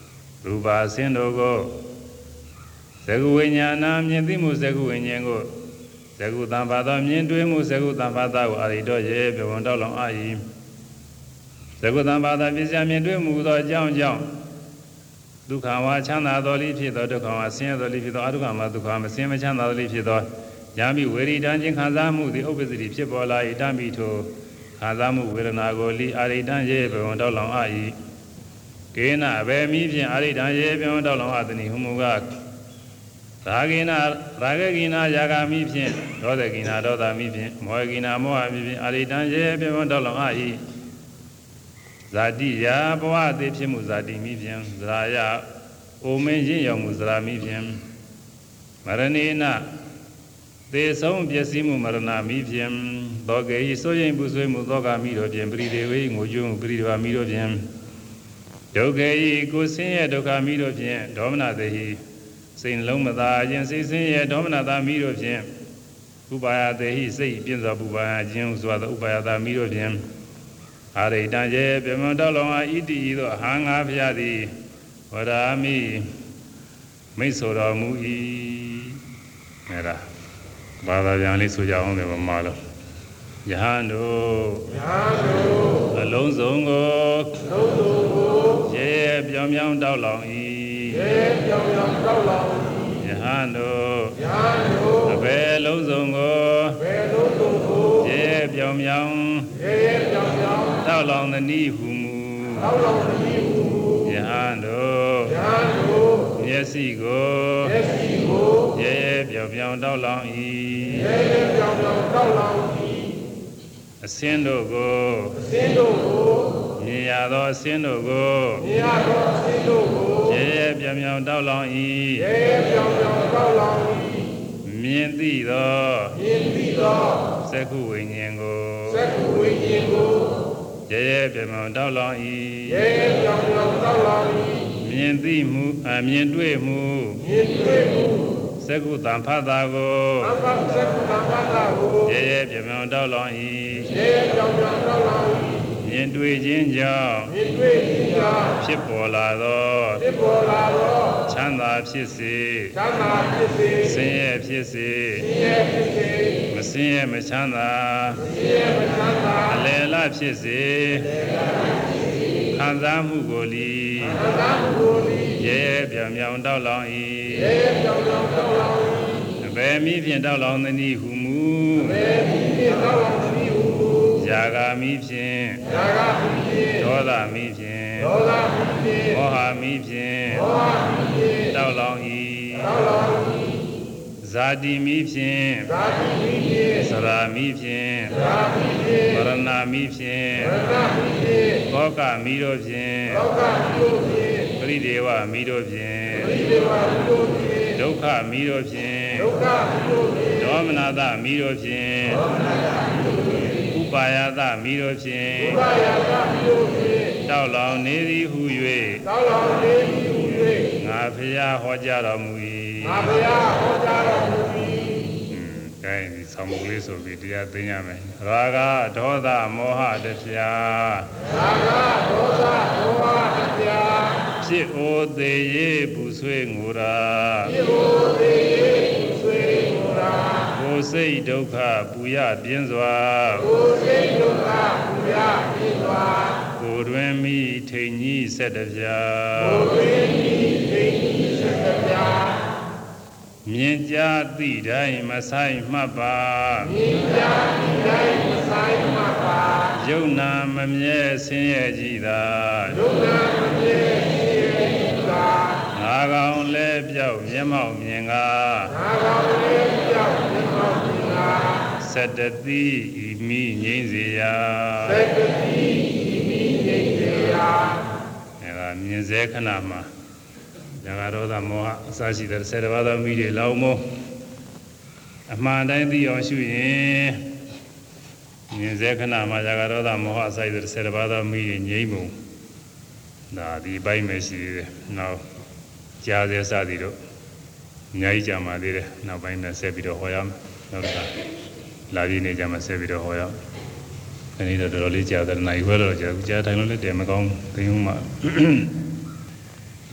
ရူပါအစင်းတို့ကိုသကုဝိညာဏမြင်သိမှုသကုဝိညာဉ်ကိုသကုတံဘာသောမြင်တွေ့မှုသကုတံဘာသာကိုအာရိတောရေပြဝံတောက်လောင်အာယိသကုတံဘာသာပစ္စယမြင်တွေ့မှုသောအကြောင်းကြောင့်ဒုက္ခဝါချမ်းသာတော်လိဖြစ်သောဒုက္ခဝါဆင်းရဲတော်လိဖြစ်သောအဒုက္ခဝါဒုက္ခမဆင်းမချမ်းသာတော်လိဖြစ်သောယာမိဝေရိတံခြင်းခံစားမှုသည်ဥပ္ပစ္စတိဖြစ်ပေါ်လာ၏တမိထိုခံစားမှုဝေဒနာကိုလိအာရိတံရေပြဝံတောက်လောင်အာယိကေနအဘယ်မိဖြင့်အာရိတံရေပြဝံတောက်လောင်အာသနိဟုမူကားရာဂိနာရာဂကိနာယာဂမိဖြင့်ဒေါသကိနာဒေါသမိဖြင့်မောဟကိနာမောဟမိဖြင့်အာရိတံရေပြဝံတောက်လောင်အာယိဇာတိယာဘဝသည်ဖြစ်မှုဇာတိမိဖြင့်ဇရာယအိုမင်းရင့်ရောက်မှုဇရာမိဖြင့်မရဏေနသေဆုံးပျက်စီးမှုမရဏမိဖြင့်သောကေဤဆိုရင်ပူဆွေးမှုသောကမိတို့ဖြင့်ပရိဒေဝေငိုကြွမှုပရိဒေဝမိတို့ဖြင့်ဒုက္ခေဤကိုဆင်းရဲဒုက္ခမိတို့ဖြင့်ဒေါမနသေဟိစိတ်လုံးမသာခြင်းစိတ်ဆင်းရဲဒေါမနတာမိတို့ဖြင့်ဥပါယသေဟိစိတ်ပြင်းစွာပူပါယခြင်းဆိုသောဥပါယတာမိတို့ဖြင့်အာရိတံရေပြမတောက်လောင်အားဣတိဤသို့ဟာငါဖျားသည်ဝရာမိမိတ်ဆိုတော်မူ၏အဲဒါဘာသာပြန်လေးဆိုကြအောင်လေမမလို့ယဟန်တို့ယဟန်တို့အလုံးစုံကိုအလုံးစုံကိုရေပြောင်ပြောင်တောက်လောင်၏ရေပြောင်ပြောင်တောက်လောင်၏ယဟန်တို့ယဟန်တို့အဘယ်လုံးစုံကိုအဘယ်လုံးစုံကိုရေပြောင်ပြောင်ရေပြောင်ပြောင်တောက်လောင်သည်ဟုမူတောက်လောင်သည်ဟုမူယဟန်တို့ယဟန်တို့မျက်စိကိုမျက်စိကိုရေပြောင်ပြောင်တောက်လောင်၏ရေပြောင်ပြောင်တောက်လောင်၏အစင်းတို့ကိုအစင်းတို့ကိုမြင်ရသောအစင်းတို့ကိုမြင်ရသောအစင်းတို့ကိုရေရေပြောင်ပြောင်တောက်လောင်၏ရေရေပြောင်ပြောင်တောက်လောင်၏မြင်သိသောမြင်သိသောသက္ခုဝိညာဉ်ကိုသက္ခုဝိညာဉ်ကိုရေရေပြောင်ပြောင်တောက်လောင်၏ရေရေပြောင်ပြောင်တောက်လောင်၏မြင်သိမှုအမြင်တွေ့မှုမြင်တွေ့မှုသက္ကုတံဖတ်တာကိုသက္ကုတံဖတ်တာကိုရေရေပြောင်ပြောင်တောက်လောင်၏ရေရေပြောင်ပြောင်တောက်လောင်၏မြင်တွေ့ခြင်းကြောင့်မြင်တွေ့ခြင်းကြောင့်ဖြစ်ပေါ်လာသောဖြစ်ပေါ်လာသောချမ်းသာဖြစ်စေချမ်းသာဖြစ်စေဆင်းရဲဖြစ်စေဆင်းရဲဖြစ်စေမဆင်းရဲမချမ်းသာမဆင်းရဲမချမ်းသာအလယ်လဖြစ်စေအလယ်လဖြစ်စေခံစားမှုကိုလီခံစားမှုကိုလီရေရေပြောင်ပြောင်တောက်လောင်၏ရေရေပြောင်ပြောင်တောက်လောင်၏အဘယ်မိဖြင့်တောက်လောင်သည်ဟုမူအဘယ်မိဖြင့်တောက်လောင်သည်ဟုမူဇာဂာမိဖြင့်ဇာဂာမိဖြင့်ဒေါသမိဖြင့်ဒေါသမိဖြင့်မောဟမိဖြင့်မောဟမိဖြင့်တောက်လောင်၏တောက်လောင်၏ဇာတိမိဖြင့်ဇာတိမိဖြင့်သရာမိဖြင့်သရာမိဖြင့်မရဏမိဖြင့်မရဏမိဖြင့်သောကမိတို့ဖြင့်သောကမိတို့ဖြင့်ပရိဒေဝမိတို့ဖြင့်ပရိဒေဝမိတို့ဖြင့်ဒုက္ခမိတို့ဖြင့်ဒုက္ခမိတို့ဖြင့်ဒေါမနတမိတို့ဖြင့်ဒေါမနတမိတို့ဖြင့်ဥပါယတမိတို့ဖြင့်ဥပါယတမိတို့ဖြင့်တောက်လောင်နေသည်ဟု၍တောက်လောင်နေသည်ဟု၍ငါဖျားဟောကြားတော်မူ၏ငါဖျားဟောကြားတော်မူ၏ကဲဒီဆောင်းမကလေးဆိုပြီးတရားသိရမယ်ရာဂဒေါသမောဟတရားရာဂဒေါသမောဟတရားဖြစ်အိုသေးရေပူဆွေးငိုရာဖြစ်အိုသေးရေပူဆွေးငိုရာကိုယ်စိတ်ဒုက္ခပူရပြင်းစွာကိုယ်စိတ်ဒုက္ခပူရပြင်းစွာကိုယ်တွင်မိထိန်ကြီးဆက်တပြာကိုယ်တွင်မိထိန်ကြီးဆက်တပြာမြင်ကြားသိတိုင်းမဆိုင်မှတ်ပါမြင်ကြားသိတိုင်းမဆိုင်မှတ်ပါယုံနာမမြဲဆင်းရဲကြည်သာယုံနာမမြဲဆင်းရဲကြည်သာငါကောင်လဲပြောက်မျက်မှောက်မြင်ကားငါကောင်လဲပြောက်မျက်မှောက်မြင်ကားသတ္တတိဤမိငြိမ့်စေရာသတ္တတိဤမိငြိမ့်စေရာအဲဒါမြင်စေခဏမှာဇာဂဒေါသမောဟအစရှိတဲ့ဆယ်တပါးသောမိတွေလောင်မောအမှန်တိုင်းသိအောင်ရှုရင်မြင်စေခဏမှာဇာဂဒေါသမောဟအစရှိတဲ့ဆယ်တပါးသောမိတွေငြိမ့်ပုံဒါဒီပိုင်းပဲရှိသေးတယ်နောက်ကြားစေစသည်တို့အများကြီးကြာမှသေးတယ်နောက်ပိုင်းနဲ့ဆက်ပြီးတော့ဟောရမယ်နောက်တစ်ခါလာပြီးနေကြမှာဆက်ပြီးတော့ဟောရအောင်ဒီနေ့တော့တော်တော်လေးကြာတယ်နိုင်ခွဲတော့ကြာကြာထိုင်လို့လည်းတည်းမကောင်းသိုံမှဣ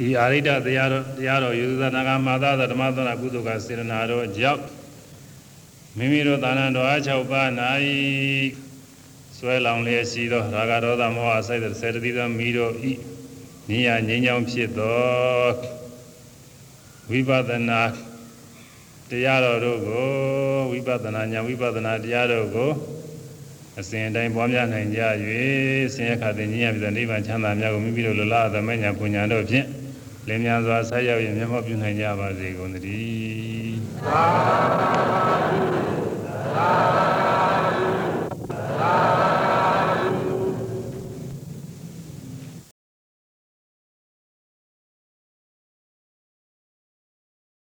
ဒီအာရိတတရားတော်တရားတော်ယူဇနာကမာသဓမ္မသနာကုသကစေရနာတော်ကြောင့်မိမိတို့သာဏတော်အား၆ပါး၌ဆွဲလောင်လျက်ရှိသောရာဂဒေါသမောဟစိုက်တဲ့စေတသိက်သောမိတို့ဤဉာဏ်ငြိမ်းချမ်းဖြစ်သောဝိပဿနာတရားတော်တို့ကိုဝိပဿနာဉာဏ်ဝိပဿနာတရားတို့ကိုအစဉ်အတိုင်းပွားများနိုင်ကြ၍ဆင်းရဲခါတဲ့ဉာဏ်ပြည့်နိဗ္ဗာန်ချမ်းသာများကိုမိမိတို့လိုလားသမဉာဏ်ပူညာတို့ဖြင့်လင်းမြန်စွာဆက်ရောက်ရင်မျက်မှောက်ပြုနိုင်ကြပါစေကုန်သတည်းသာသာ